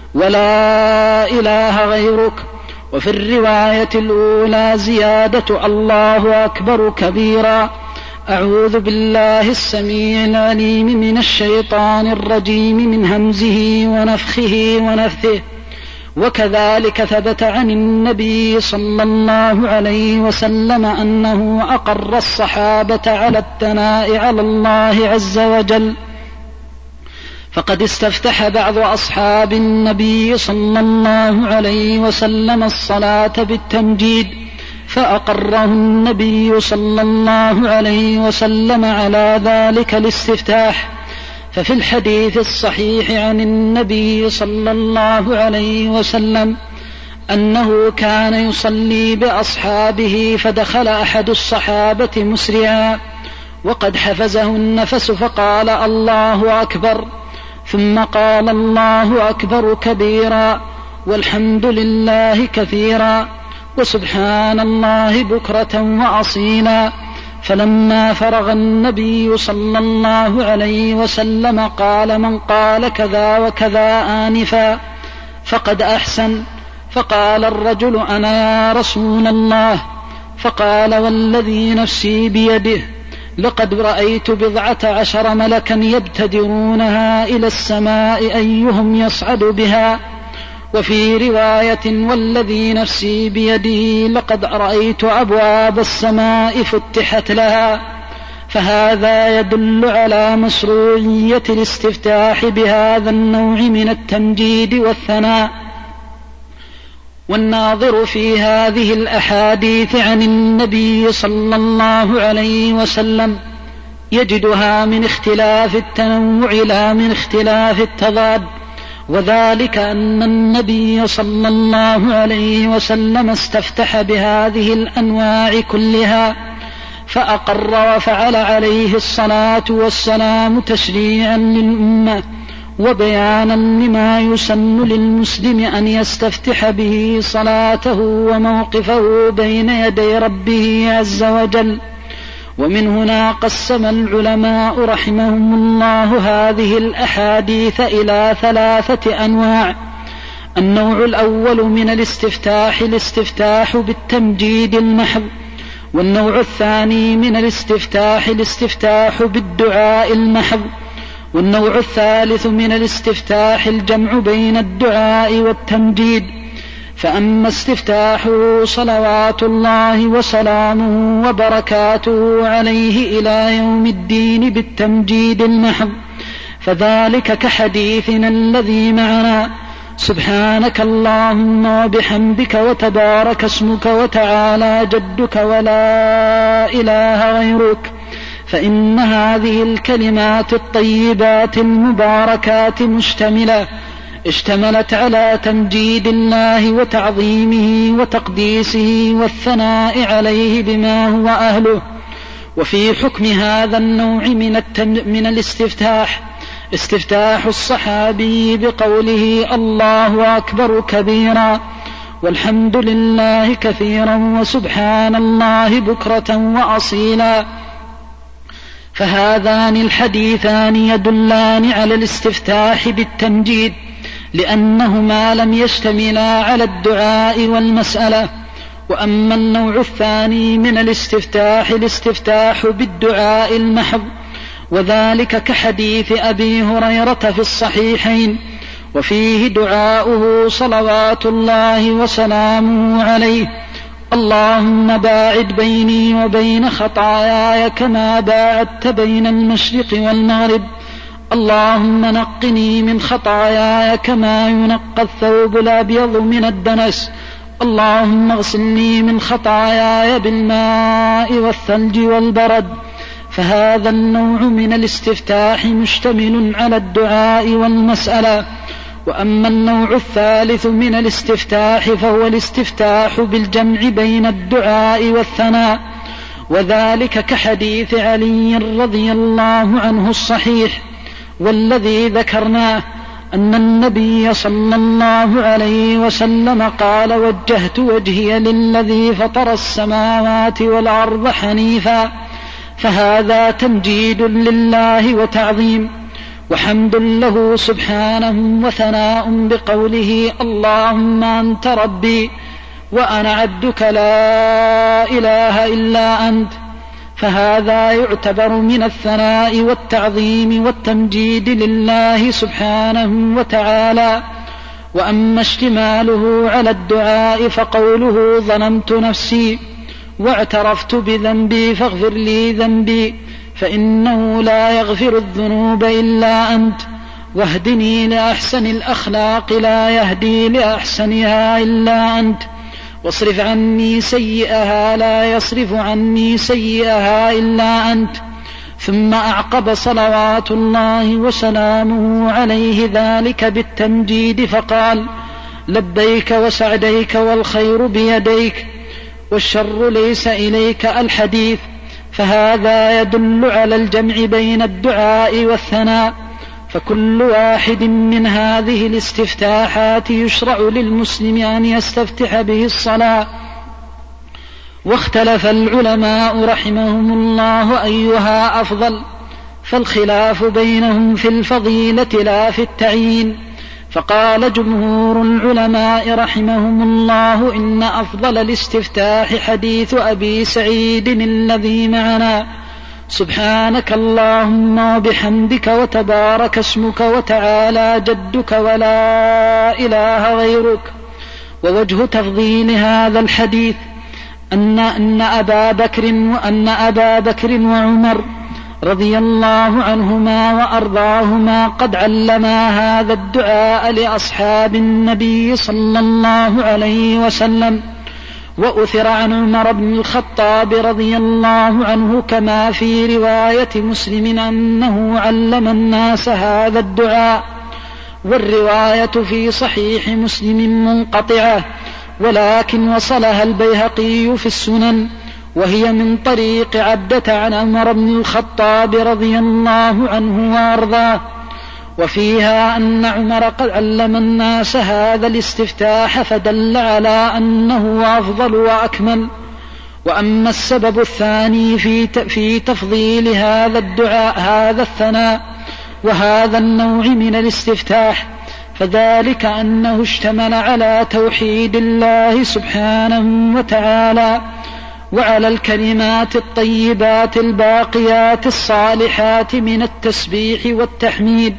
Speaker 2: ولا إله غيرك. وفي الرواية الأولى زيادة الله أكبر كبيرا. أعوذ بالله السميع العليم من الشيطان الرجيم من همزه ونفخه ونفثه. وكذلك ثبت عن النبي صلى الله عليه وسلم أنه أقر الصحابة على الثناء على الله عز وجل. فقد استفتح بعض أصحاب النبي صلى الله عليه وسلم الصلاة بالتمجيد فأقره النبي صلى الله عليه وسلم على ذلك الاستفتاح. ففي الحديث الصحيح عن النبي صلى الله عليه وسلم أنه كان يصلي بأصحابه فدخل أحد الصحابة مسرعا وقد حفزه النفس فقال الله أكبر، ثم قال الله أكبر كبيرا والحمد لله كثيرا وسبحان الله بكرة وأصيلا. فلما فرغ النبي صلى الله عليه وسلم قال من قال كذا وكذا آنفا فقد أحسن. فقال الرجل أنا يا رسول الله. فقال والذي نفسي بيده لقد رأيت بضعة عشر ملكا يبتدرونها إلى السماء أيهم يصعد بها. وفي رواية والذي نفسي بيده لقد رأيت أبواب السماء فتحت لها. فهذا يدل على مشروعية الاستفتاح بهذا النوع من التمجيد والثناء. والناظر في هذه الأحاديث عن النبي صلى الله عليه وسلم يجدها من اختلاف التنوع لا من اختلاف التضاد، وذلك أن النبي صلى الله عليه وسلم استفتح بهذه الأنواع كلها فأقر وفعل عليه الصلاة والسلام تشريعا للأمة وبيانا لما يسن للمسلم أن يستفتح به صلاته وموقفه بين يدي ربه عز وجل. ومن هنا قسم العلماء رحمهم الله هذه الأحاديث إلى ثلاثة أنواع. النوع الأول من الاستفتاح الاستفتاح بالتمجيد المحض، والنوع الثاني من الاستفتاح الاستفتاح بالدعاء المحض، والنوع الثالث من الاستفتاح الجمع بين الدعاء والتمجيد. فأما استفتاحه صلوات الله وسلامه وبركاته عليه إلى يوم الدين بالتمجيد المحض فذلك كحديثنا الذي معنا سبحانك اللهم وبحمدك وتبارك اسمك وتعالى جدك ولا إله غيرك. فإن هذه الكلمات الطيبات المباركات مشتملة اشتملت على تمجيد الله وتعظيمه وتقديسه والثناء عليه بما هو أهله. وفي حكم هذا النوع من, التم من الاستفتاح استفتاح الصحابي بقوله الله أكبر كبيرا والحمد لله كثيرا وسبحان الله بكرة وأصيلا. فهذان الحديثان يدلان على الاستفتاح بالتمجيد لأنهما لم يشتملا على الدعاء والمسألة. وأما النوع الثاني من الاستفتاح الاستفتاح بالدعاء المحض، وذلك كحديث أبي هريرة في الصحيحين وفيه دعاؤه صلوات الله وسلامه عليه اللهم باعد بيني وبين خطاياي كما باعدت بين المشرق والمغرب، اللهم نقني من خطاياي كما ينقى الثوب الأبيض من الدنس، اللهم اغسلني من خطاياي بالماء والثلج والبرد. فهذا النوع من الاستفتاح مشتمل على الدعاء والمسألة. وأما النوع الثالث من الاستفتاح فهو الاستفتاح بالجمع بين الدعاء والثناء، وذلك كحديث علي رضي الله عنه الصحيح والذي ذكرناه أن النبي صلى الله عليه وسلم قال: وجهت وجهي للذي فطر السماوات والأرض حنيفا. فهذا تمجيد لله وتعظيم وحمد له سبحانه وثناء بقوله: اللهم أنت ربي وأنا عبدك لا إله إلا أنت. فهذا يعتبر من الثناء والتعظيم والتمجيد لله سبحانه وتعالى. وأما اشتماله على الدعاء فقوله: ظلمت نفسي واعترفت بذنبي فاغفر لي ذنبي فإنه لا يغفر الذنوب إلا أنت، واهدني لأحسن الأخلاق لا يهدي لأحسنها إلا أنت، واصرف عني سيئها لا يصرف عني سيئها إلا أنت. ثم أعقب صلوات الله وسلامه عليه ذلك بالتمجيد فقال: لبيك وسعديك والخير بيديك والشر ليس إليك الحديث. فهذا يدل على الجمع بين الدعاء والثناء، فكل واحد من هذه الاستفتاحات يشرع للمسلم أن يستفتح به الصلاة. واختلف العلماء رحمهم الله أيها أفضل، فالخلاف بينهم في الفضيلة لا في التعيين. فقال جمهور العلماء رحمهم الله: إن أفضل الاستفتاح حديث أبي سعيد الذي معنا: سبحانك اللهم وبحمدك وتبارك اسمك وتعالى جدك ولا إله غيرك. ووجه تفضيل هذا الحديث أن أن أبا بكر وأن أبا بكر وعمر رضي الله عنهما وأرضاهما قد علما هذا الدعاء لأصحاب النبي صلى الله عليه وسلم. وأثر عن عمر بن الخطاب رضي الله عنه كما في رواية مسلم أنه علم الناس هذا الدعاء، والرواية في صحيح مسلم منقطعة، ولكن وصلها البيهقي في السنن، وهي من طريق عبدة عن عمر بن الخطاب رضي الله عنه وأرضاه، وفيها أن عمر قد علم الناس هذا الاستفتاح فدل على أنه أفضل وأكمل. وأما السبب الثاني في في تفضيل هذا الدعاء هذا الثناء وهذا النوع من الاستفتاح فذلك أنه اشتمل على توحيد الله سبحانه وتعالى وعلى الكلمات الطيبات الباقيات الصالحات من التسبيح والتحميد،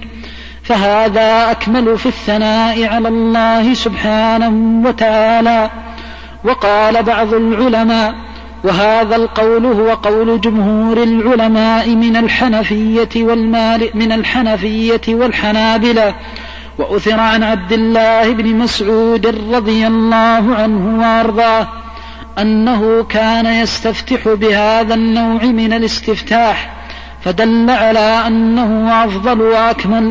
Speaker 2: فهذا أكمل في الثناء على الله سبحانه وتعالى. وقال بعض العلماء، وهذا القول هو قول جمهور العلماء من الحنفية والمال من الحنفية والحنابلة، وأثر عن عبد الله بن مسعود رضي الله عنه وأرضاه أنه كان يستفتح بهذا النوع من الاستفتاح، فدل على أنه أفضل وأكمل.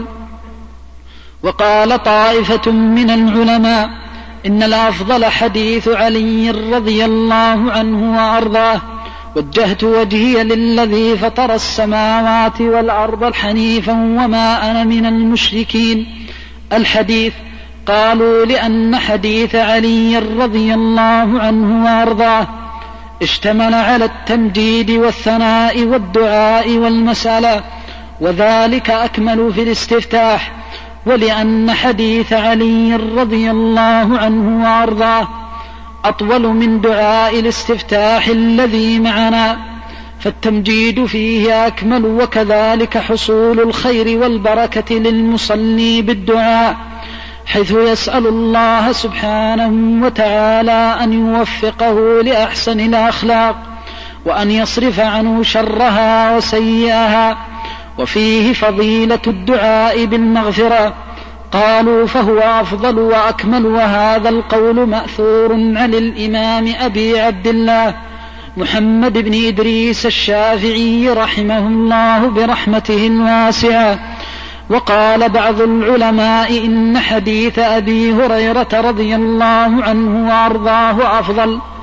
Speaker 2: وقال طائفة من العلماء إن الأفضل حديث علي رضي الله عنه وأرضاه: وجهت وجهي للذي فطر السماوات والأرض حنيفا وما أنا من المشركين. الحديث قالوا لأن حديث علي رضي الله عنه وأرضاه اشتمل على التمجيد والثناء والدعاء والمسألة، وذلك أكمل في الاستفتاح، ولأن حديث علي رضي الله عنه وأرضاه أطول من دعاء الاستفتاح الذي معنا، فالتمجيد فيه أكمل، وكذلك حصول الخير والبركة للمصلي بالدعاء، حيث يسأل الله سبحانه وتعالى أن يوفقه لأحسن الأخلاق وأن يصرف عنه شرها وسيئها. وفيه فضيلة الدعاء بالمغفرة. قالوا فهو أفضل وأكمل، وهذا القول مأثور عن الإمام أبي عبد الله محمد بن إدريس الشافعي رحمه الله برحمته الواسعة. وقال بعض العلماء إن حديث أبي هريرة رضي الله عنه وأرضاه أفضل،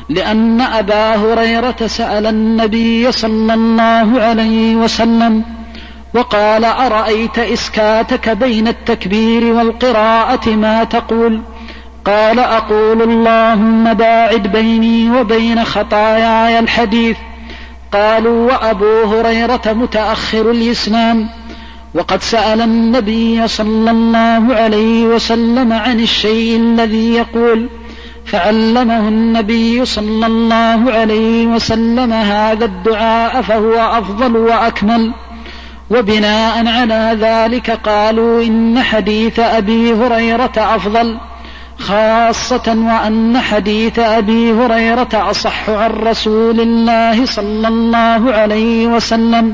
Speaker 2: لأن أبا هريرة سأل النبي صلى الله عليه وسلم وقال: أرأيت إسكاتك بين التكبير والقراءة ما تقول؟ قال: أقول اللهم باعد بيني وبين خطاياي الحديث. قالوا: وأبو هريرة متأخر الإسلام وقد سأل النبي صلى الله عليه وسلم عن الشيء الذي يقول، فعلمه النبي صلى الله عليه وسلم هذا الدعاء فهو أفضل وأكمل. وبناء على ذلك قالوا إن حديث أبي هريرة أفضل، خاصة وأن حديث أبي هريرة أصح عن رسول الله صلى الله عليه وسلم.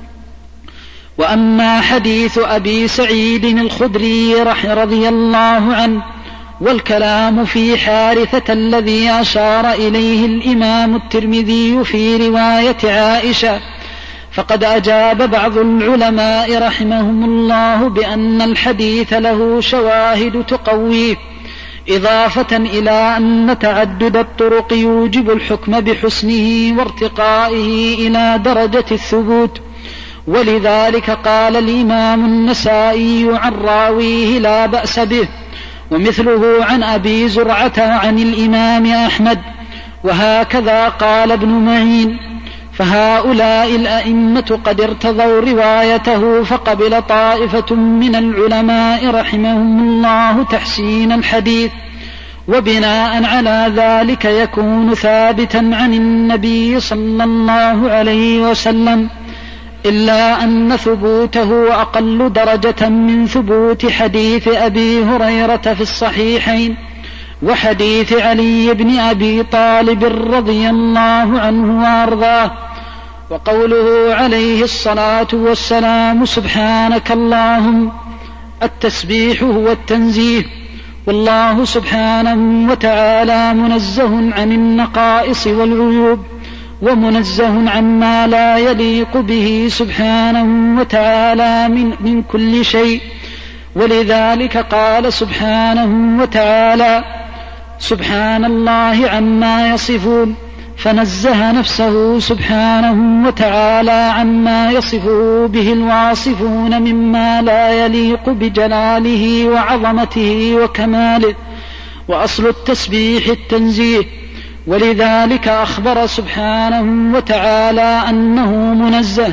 Speaker 2: وأما حديث أبي سعيد الخدري رضي الله عنه والكلام في حارثة الذي أشار إليه الإمام الترمذي في رواية عائشة، فقد أجاب بعض العلماء رحمهم الله بأن الحديث له شواهد تقويه، إضافة إلى أن تعدد الطرق يوجب الحكم بحسنه وارتقائه إلى درجة الثبوت. ولذلك قال الإمام النسائي عن راويه لا بأس به، ومثله عن أبي زرعة عن الإمام أحمد، وهكذا قال ابن معين. فهؤلاء الأئمة قد ارتضوا روايته، فقبل طائفة من العلماء رحمهم الله تحسين الحديث، وبناء على ذلك يكون ثابتا عن النبي صلى الله عليه وسلم، إلا أن ثبوته أقل درجة من ثبوت حديث أبي هريرة في الصحيحين وحديث علي بن أبي طالب رضي الله عنه وأرضاه. وقوله عليه الصلاة والسلام سبحانك اللهم، التسبيح هو التنزيه، والله سبحانه وتعالى منزه عن النقائص والعيوب، ومنزه عما لا يليق به سبحانه وتعالى من, من كل شيء. ولذلك قال سبحانه وتعالى: سبحان الله عما يصفون، فنزه نفسه سبحانه وتعالى عما يصفه به الواصفون مما لا يليق بجلاله وعظمته وكماله. وأصل التسبيح التنزيه، ولذلك أخبر سبحانه وتعالى أنه منزه،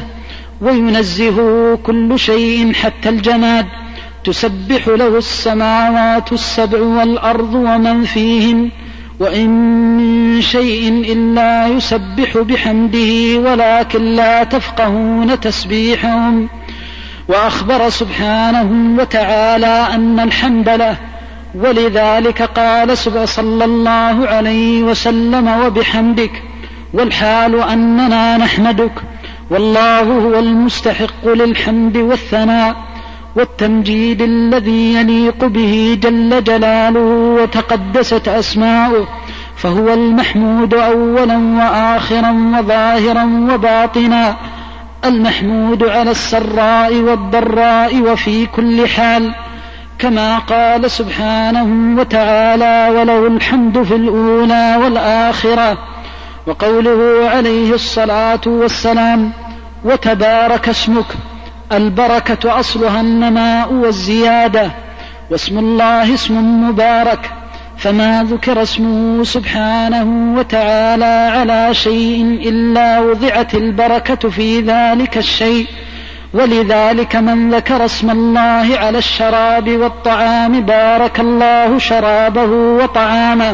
Speaker 2: وينزه كل شيء حتى الجماد، تسبح له السماوات السبع والأرض ومن فيهن، وإن من شيء إلا يسبح بحمده ولكن لا تفقهون تسبيحهم. وأخبر سبحانه وتعالى أن الحمد له، ولذلك قال صلى الله عليه وسلم: وبحمدك، والحال أننا نحمدك، والله هو المستحق للحمد والثناء والتمجيد الذي يليق به جل جلاله وتقدست أسماؤه، فهو المحمود أولا وآخرا وظاهرا وباطنا، المحمود على السراء والضراء وفي كل حال، كما قال سبحانه وتعالى: وله الحمد في الأولى والآخرة. وقوله عليه الصلاة والسلام: وتبارك اسمك، البركة أصلها النماء والزيادة، واسم الله اسم مبارك، فما ذكر اسمه سبحانه وتعالى على شيء إلا وضعت البركة في ذلك الشيء. ولذلك من ذكر اسم الله على الشراب والطعام بارك الله شرابه وطعامه،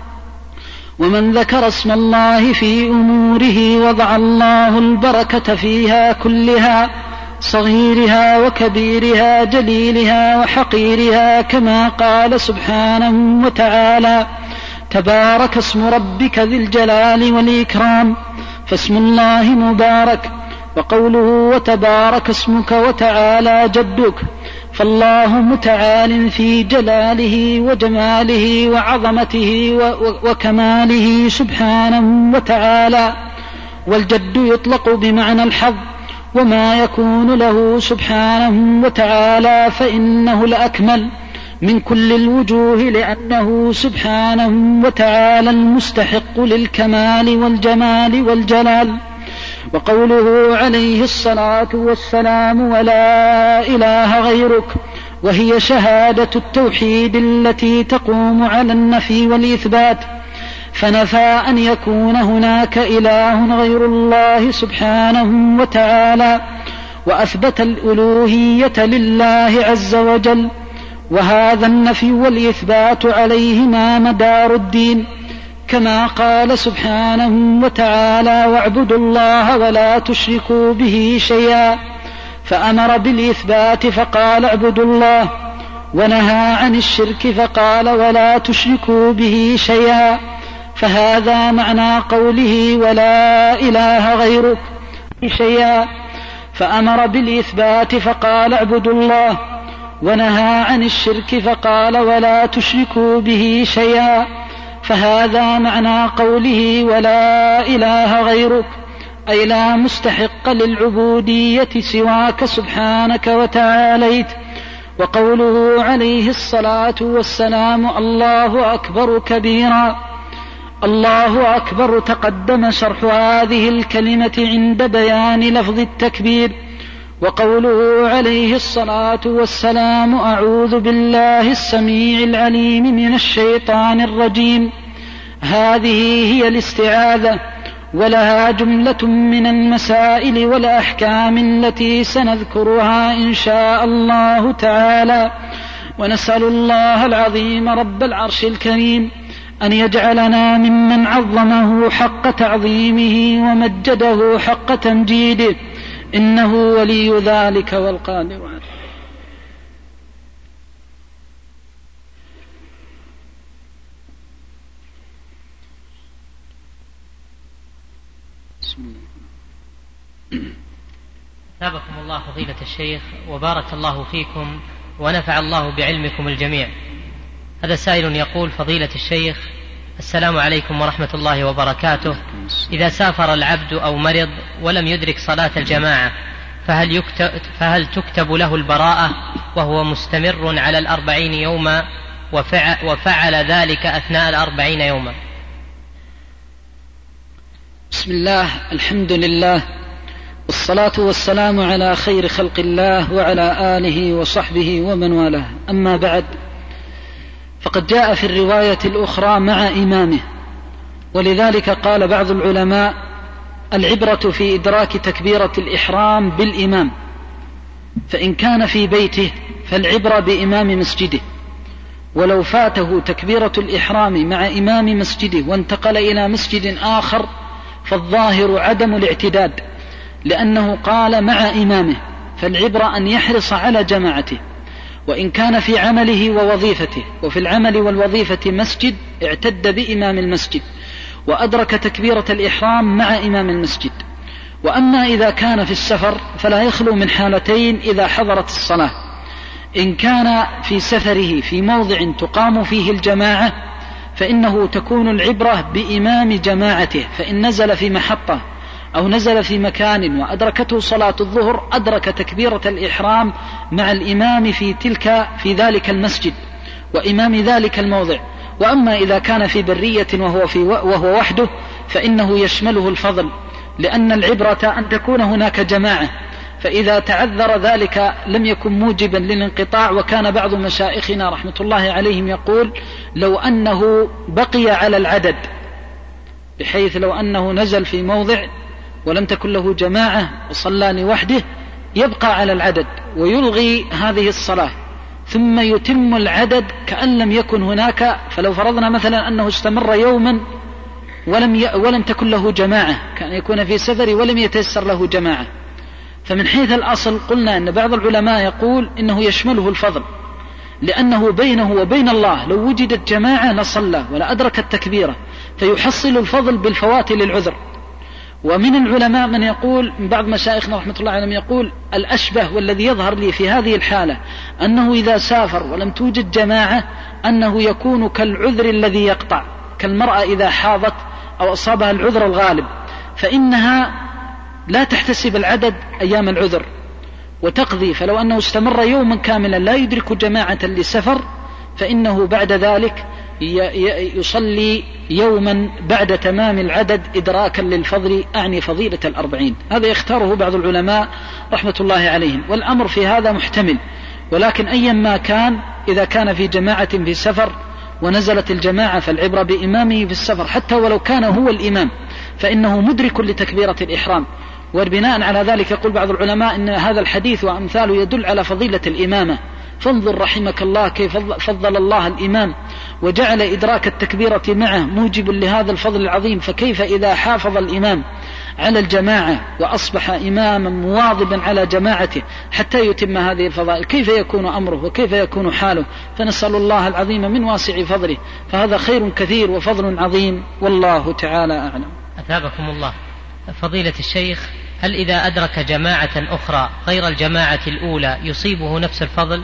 Speaker 2: ومن ذكر اسم الله في أموره وضع الله البركة فيها كلها، صغيرها وكبيرها، جليلها وحقيرها، كما قال سبحانه وتعالى: تبارك اسم ربك ذي الجلال والإكرام، فاسم الله مبارك. وقوله: وتبارك اسمك وتعالى جدك، فالله متعال في جلاله وجماله وعظمته وكماله سبحانه وتعالى. والجد يطلق بمعنى الحظ، وما يكون له سبحانه وتعالى فإنه الأكمل، من كل الوجوه، لأنه سبحانه وتعالى المستحق للكمال والجمال والجلال. وقوله عليه الصلاة والسلام ولا إله غيرك، وهي شهادة التوحيد التي تقوم على النفي والإثبات، فنفى أن يكون هناك إله غير الله سبحانه وتعالى، وأثبت الألوهية لله عز وجل. وهذا النفي والإثبات عليهما مدار الدين، كما قال سبحانه وتعالى واعبدوا الله ولا تشركوا به شيئا، فأمر بالإثبات فقال اعبدوا الله، ونهى عن الشرك فقال ولا تشركوا به شيئا. فهذا معنى قوله ولا إله غيرك شيئا، فأمر بالإثبات فقال اعبدوا الله، ونهى عن الشرك فقال ولا تشركوا به شيئا. فهذا معنى قوله ولا إله غيرك، أي لا مستحق للعبودية سواك سبحانك وتعاليت. وقوله عليه الصلاة والسلام الله أكبر كبيرا، الله أكبر تقدم شرح هذه الكلمة عند بيان لفظ التكبير. وقوله عليه الصلاة والسلام أعوذ بالله السميع العليم من الشيطان الرجيم، هذه هي الاستعاذة، ولها جملة من المسائل والأحكام التي سنذكرها إن شاء الله تعالى. ونسأل الله العظيم رب العرش الكريم أن يجعلنا ممن عظمه حق تعظيمه ومجده حق تمجيده، إنه ولي ذلك والقادر عليه. بسم الله.
Speaker 1: ثابكم الله فضيلة الشيخ وبارك الله فيكم ونفع الله بعلمكم الجميع. هذا سائل يقول فضيلة الشيخ السلام عليكم ورحمة الله وبركاته، إذا سافر العبد أو مرض ولم يدرك صلاة الجماعة فهل, يكتب فهل تكتب له البراءة وهو مستمر على الأربعين يوما وفعل, وفعل ذلك أثناء الأربعين يوما؟
Speaker 2: بسم الله، الحمد لله، والصلاة والسلام على خير خلق الله وعلى آله وصحبه ومن والاه. أما بعد، فقد جاء في الرواية الأخرى مع إمامه، ولذلك قال بعض العلماء العبرة في إدراك تكبيرة الإحرام بالإمام، فإن كان في بيته فالعبرة بإمام مسجده، ولو فاته تكبيرة الإحرام مع إمام مسجده وانتقل إلى مسجد آخر فالظاهر عدم الاعتداد، لأنه قال مع إمامه، فالعبرة أن يحرص على جماعته. وإن كان في عمله ووظيفته، وفي العمل والوظيفة مسجد، اعتد بإمام المسجد وأدرك تكبيرة الإحرام مع إمام المسجد. وأما إذا كان في السفر فلا يخلو من حالتين إذا حضرت الصلاة: إن كان في سفره في موضع تقام فيه الجماعة فإنه تكون العبرة بإمام جماعته، فإن نزل في محطة أو نزل في مكان وأدركته صلاة الظهر أدرك تكبيرة الإحرام مع الإمام في تلك في ذلك المسجد وإمام ذلك الموضع. وأما إذا كان في برية وهو, في وهو وحده فإنه يشمله الفضل، لأن العبرة أن تكون هناك جماعة، فإذا تعذر ذلك لم يكن موجبا للانقطاع. وكان بعض مشائخنا رحمة الله عليهم يقول لو أنه بقي على العدد، بحيث لو أنه نزل في موضع ولم تكن له جماعة وصلى لوحده يبقى على العدد ويلغي هذه الصلاة ثم يتم العدد كأن لم يكن هناك. فلو فرضنا مثلا أنه استمر يوما ولم, ي... ولم تكن له جماعة، كان يكون في سفر ولم يتيسر له جماعة، فمن حيث الأصل قلنا أن بعض العلماء يقول إنه يشمله الفضل، لأنه بينه وبين الله لو وجدت جماعة لصلى ولا أدرك التكبيرة، فيحصل الفضل بالفوات للعذر. ومن العلماء من يقول، من بعض مشايخنا رحمة الله عليهم يقول الأشبه والذي يظهر لي في هذه الحالة أنه إذا سافر ولم توجد جماعة أنه يكون كالعذر الذي يقطع، كالمرأة إذا حاضت أو أصابها العذر الغالب فإنها لا تحتسب العدد أيام العذر وتقضي. فلو أنه استمر يوما كاملا لا يدرك جماعة لسفر فإنه بعد ذلك يصلي يوما بعد تمام العدد إدراكا للفضل، أعني فضيلة الأربعين. هذا يختاره بعض العلماء رحمة الله عليهم، والأمر في هذا محتمل. ولكن أيا ما كان، إذا كان في جماعة في سفر ونزلت الجماعة فالعبرة بإمامه في السفر، حتى ولو كان هو الإمام فإنه مدرك لتكبيرة الإحرام. وبناء على ذلك يقول بعض العلماء إن هذا الحديث وأمثاله يدل على فضيلة الإمامة. فانظر رحمك الله كيف فضل الله الإمام وجعل إدراك التكبيرة معه موجب لهذا الفضل العظيم، فكيف إذا حافظ الإمام على الجماعة وأصبح إماما مواظبا على جماعته حتى يتم هذه الفضائل، كيف يكون أمره وكيف يكون حاله؟ فنسأل الله العظيم من واسع فضله، فهذا خير كثير وفضل عظيم، والله تعالى أعلم.
Speaker 1: أثابكم الله. فضيلة الشيخ، هل إذا أدرك جماعة أخرى غير الجماعة الأولى يصيبه نفس الفضل؟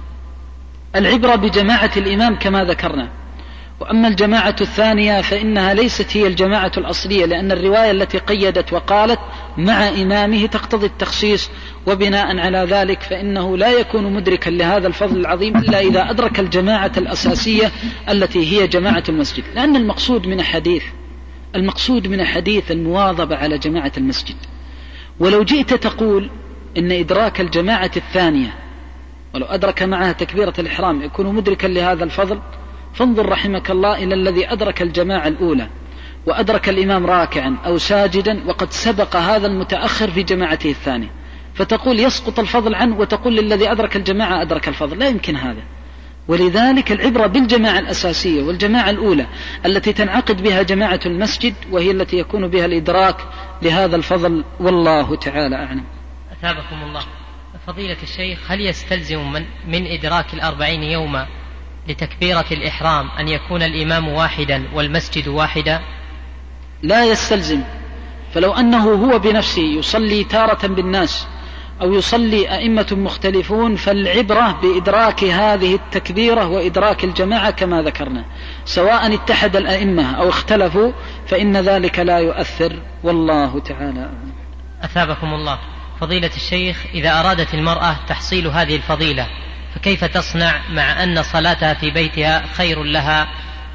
Speaker 2: العبرة بجماعة الإمام كما ذكرنا، وأما الجماعة الثانية فإنها ليست هي الجماعة الأصلية، لأن الرواية التي قيدت وقالت مع إمامه تقتضي التخصيص، وبناء على ذلك فإنه لا يكون مدركا لهذا الفضل العظيم إلا إذا أدرك الجماعة الأساسية التي هي جماعة المسجد. لأن المقصود من الحديث المقصود من الحديث المواظبة على جماعة المسجد. ولو جئت تقول إن إدراك الجماعة الثانية ولو أدرك معها تكبيرة الإحرام يكون مدركا لهذا الفضل، فانظر رحمك الله إلى الذي أدرك الجماعة الأولى وأدرك الإمام راكعا أو ساجدا وقد سبق هذا المتأخر في جماعته الثانية، فتقول يسقط الفضل عنه وتقول للذي أدرك الجماعة أدرك الفضل، لا يمكن هذا. ولذلك العبرة بالجماعة الأساسية والجماعة الأولى التي تنعقد بها جماعة المسجد، وهي التي يكون بها الإدراك لهذا الفضل، والله تعالى أعلم.
Speaker 1: أثابكم الله. فضيلة الشيخ، هل يستلزم من, من إدراك الأربعين يوما لتكبيرة الإحرام أن يكون الإمام واحدا والمسجد واحدا؟
Speaker 2: لا يستلزم. فلو أنه هو بنفسه يصلي تارة بالناس أو يصلي أئمة مختلفون، فالعبرة بإدراك هذه التكبيرة وإدراك الجماعة كما ذكرنا، سواء اتحد الأئمة أو اختلفوا فإن ذلك لا يؤثر، والله تعالى.
Speaker 1: أثابكم الله. فضيلة الشيخ، إذا أرادت المرأة تحصيل هذه الفضيلة فكيف تصنع مع أن صلاتها في بيتها خير لها؟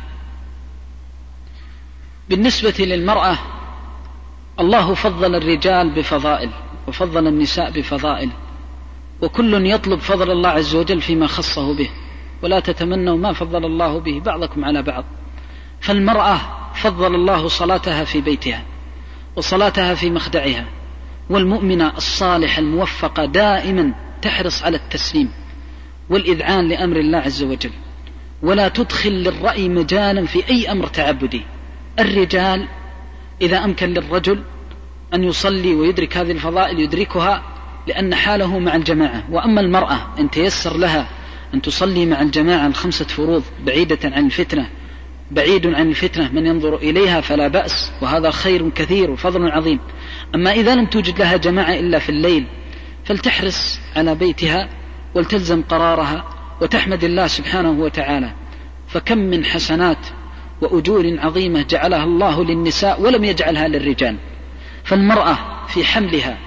Speaker 2: بالنسبة للمرأة الله فضل الرجال بفضائل وفضل النساء بفضائل، وكل يطلب فضل الله عز وجل فيما خصه به، ولا تتمنوا ما فضل الله به بعضكم على بعض. فالمرأة فضل الله صلاتها في بيتها وصلاتها في مخدعها، والمؤمنة الصالحة الموفقة دائما تحرص على التسليم والإذعان لأمر الله عز وجل، ولا تدخل للرأي مجالا في أي أمر تعبدي. الرجال إذا أمكن للرجل أن يصلي ويدرك هذه الفضائل يدركها لأن حاله مع الجماعة، وأما المرأة أن تيسر لها أن تصلي مع الجماعة الخمسة فروض بعيدة عن الفتنة بعيد عن الفتنة من ينظر إليها فلا بأس، وهذا خير كثير وفضل عظيم. أما إذا لم توجد لها جماعة إلا في الليل فلتحرص على بيتها ولتلزم قرارها وتحمد الله سبحانه وتعالى، فكم من حسنات وأجور عظيمة جعلها الله للنساء ولم يجعلها للرجال. فالمرأة في حملها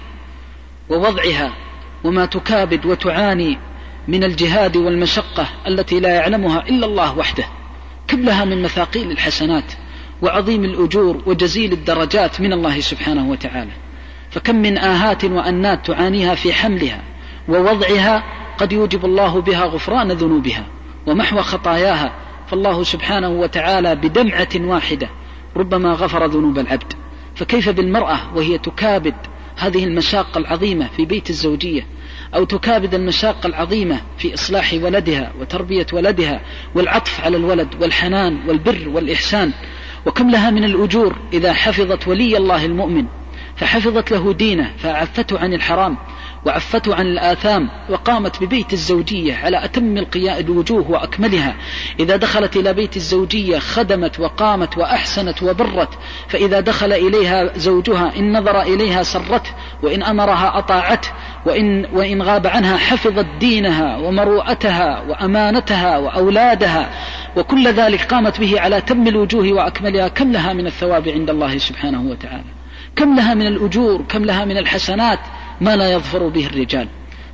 Speaker 2: ووضعها وما تكابد وتعاني من الجهاد والمشقة التي لا يعلمها إلا الله وحده كم لها من مثاقيل الحسنات وعظيم الأجور وجزيل الدرجات من الله سبحانه وتعالى. فكم من آهات وأنات تعانيها في حملها ووضعها قد يوجب الله بها غفران ذنوبها ومحو خطاياها، فالله سبحانه وتعالى بدمعة واحدة ربما غفر ذنوب العبد. فكيف بالمرأة وهي تكابد هذه المشاقة العظيمة في بيت الزوجية، أو تكابد المشاقة العظيمة في إصلاح ولدها وتربية ولدها والعطف على الولد والحنان والبر والإحسان. وكم لها من الأجور إذا حفظت ولي الله المؤمن فحفظت له دينه فعفته عن الحرام وعفته عن الآثام، وقامت ببيت الزوجية على أتم الوجوه وأكملها. إذا دخلت إلى بيت الزوجية خدمت وقامت وأحسنت وبرت، فإذا دخل إليها زوجها إن نظر إليها سرته وإن أمرها أطاعته، وإن, وإن غاب عنها حفظت دينها ومروءتها وأمانتها وأولادها، وكل ذلك قامت به على تم الوجوه وأكملها. كم لها من الثواب عند الله سبحانه وتعالى، كم لها من الأجور، كم لها من الحسنات ما لا يظفر به الرجال.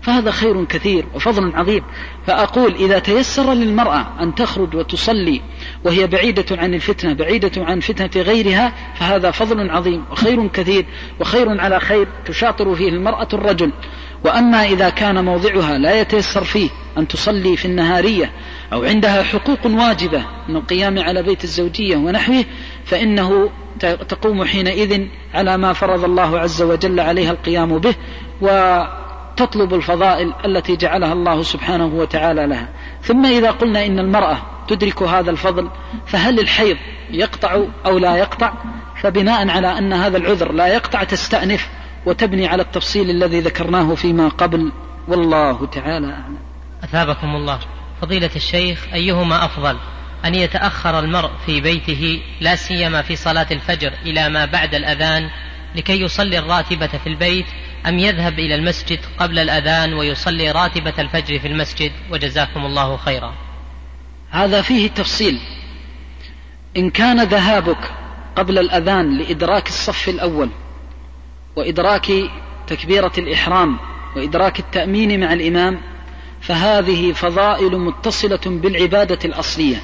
Speaker 2: فهذا خير كثير وفضل عظيم. فأقول إذا تيسر للمرأة أن تخرج وتصلي وهي بعيدة عن الفتنة بعيدة عن فتنة غيرها فهذا فضل عظيم وخير كثير وخير على خير تشاطر فيه المرأة الرجل. وأما إذا كان موضعها لا يتيسر فيه أن تصلي في النهارية أو عندها حقوق واجبة من القيام على بيت الزوجية ونحوه فإنه تقوم حينئذ على ما فرض الله عز وجل عليها القيام به وتطلب الفضائل التي جعلها الله سبحانه وتعالى لها. ثم إذا قلنا إن المرأة تدرك هذا الفضل فهل الحيض يقطع أو لا يقطع؟ فبناء على أن هذا العذر لا يقطع تستأنف وتبني على التفصيل الذي ذكرناه فيما قبل، والله تعالى أعلم.
Speaker 1: أثابكم الله. فضيلة الشيخ، أيهما أفضل، أن يتأخر المرء في بيته لا سيما في صلاة الفجر إلى ما بعد الأذان لكي يصلي الراتبة في البيت، أم يذهب إلى المسجد قبل الأذان ويصلي راتبة الفجر في المسجد؟ وجزاكم الله خيرا.
Speaker 2: هذا فيه تفصيل. إن كان ذهابك قبل الأذان لإدراك الصف الأول وإدراك تكبيرة الإحرام وإدراك التأمين مع الإمام فهذه فضائل متصلة بالعبادة الأصلية،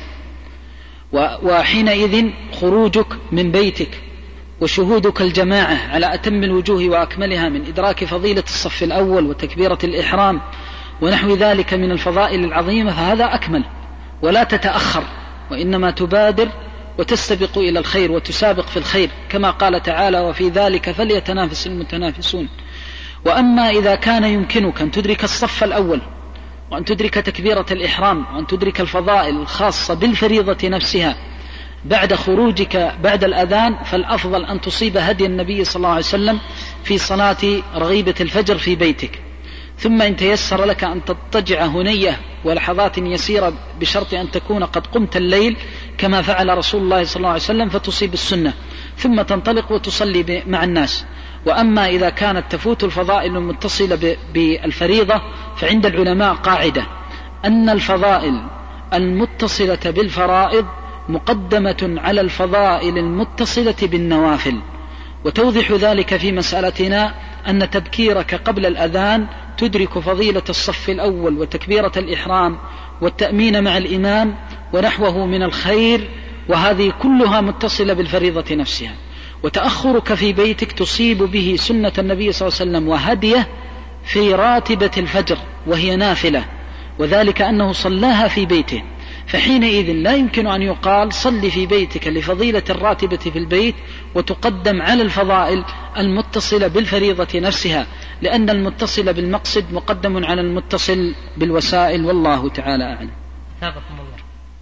Speaker 2: وحينئذ خروجك من بيتك وشهودك الجماعة على أتم الوجوه وأكملها من إدراك فضيلة الصف الأول وتكبيرة الإحرام ونحو ذلك من الفضائل العظيمة فهذا أكمل، ولا تتأخر وإنما تبادر وتستبق إلى الخير وتسابق في الخير كما قال تعالى وفي ذلك فليتنافس المتنافسون. وأما إذا كان يمكنك أن تدرك الصف الأول وأن تدرك تكبيرة الإحرام وأن تدرك الفضائل الخاصة بالفريضة نفسها بعد خروجك بعد الأذان فالأفضل أن تصيب هدي النبي صلى الله عليه وسلم في صلاة رغيبة الفجر في بيتك. ثم إن تيسر لك أن تضطجع هنية ولحظات يسيرة بشرط أن تكون قد قمت الليل كما فعل رسول الله صلى الله عليه وسلم فتصيب السنة ثم تنطلق وتصلي مع الناس. وأما إذا كانت تفوت الفضائل المتصلة بالفريضة فعند العلماء قاعدة أن الفضائل المتصلة بالفرائض مقدمة على الفضائل المتصلة بالنوافل. وتوضح ذلك في مسألتنا أن تبكيرك قبل الأذان تدرك فضيلة الصف الأول وتكبيرة الإحرام والتأمين مع الإمام ونحوه من الخير، وهذه كلها متصلة بالفريضة نفسها. وتأخرك في بيتك تصيب به سنة النبي صلى الله عليه وسلم وهديه في راتبة الفجر وهي نافلة، وذلك أنه صلاها في بيته، فحينئذ لا يمكن أن يقال صل في بيتك لفضيلة الراتبة في البيت وتقدم على الفضائل المتصلة بالفريضة نفسها، لأن المتصل بالمقصد مقدم على المتصل بالوسائل، والله تعالى أعلم.
Speaker 1: ثابكم الله.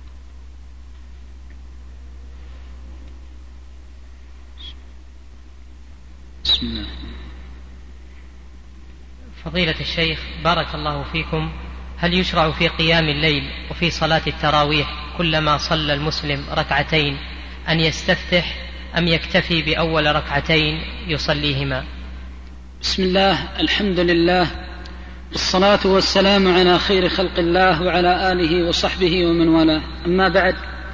Speaker 2: بسم الله.
Speaker 1: فضيلة الشيخ بارك الله فيكم، هل يشرع في قيام الليل وفي صلاة التراويح كلما صلى المسلم ركعتين أن يستفتح أم يكتفي بأول ركعتين يصليهما؟
Speaker 2: بسم الله، الحمد لله، والصلاة والسلام على خير خلق الله وعلى آله وصحبه ومن والاه. أما بعد،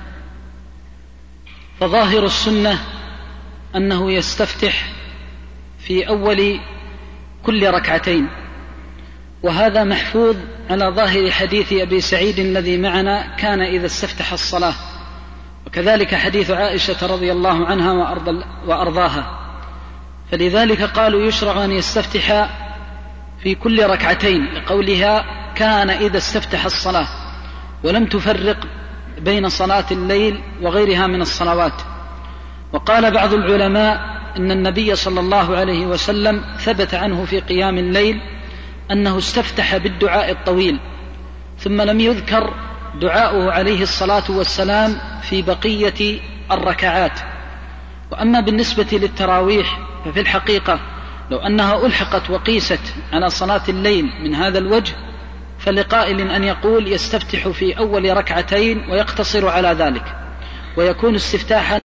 Speaker 2: فظاهر السنة أنه يستفتح في أول كل ركعتين، وهذا محفوظ على ظاهر حديث أبي سعيد الذي معنا كان إذا استفتح الصلاة، وكذلك حديث عائشة رضي الله عنها وأرضاها. فلذلك قالوا يشرع أن يستفتح في كل ركعتين لقولها كان إذا استفتح الصلاة، ولم تفرق بين صلاة الليل وغيرها من الصلوات. وقال بعض العلماء أن النبي صلى الله عليه وسلم ثبت عنه في قيام الليل أنه استفتح بالدعاء الطويل، ثم لم يذكر دعاؤه عليه الصلاة والسلام في بقية الركعات. وأما بالنسبة للتراويح ففي الحقيقة لو أنها ألحقت وقيست على صلاة الليل من هذا الوجه فلقائل أن يقول يستفتح في أول ركعتين ويقتصر على ذلك، ويكون استفتاحا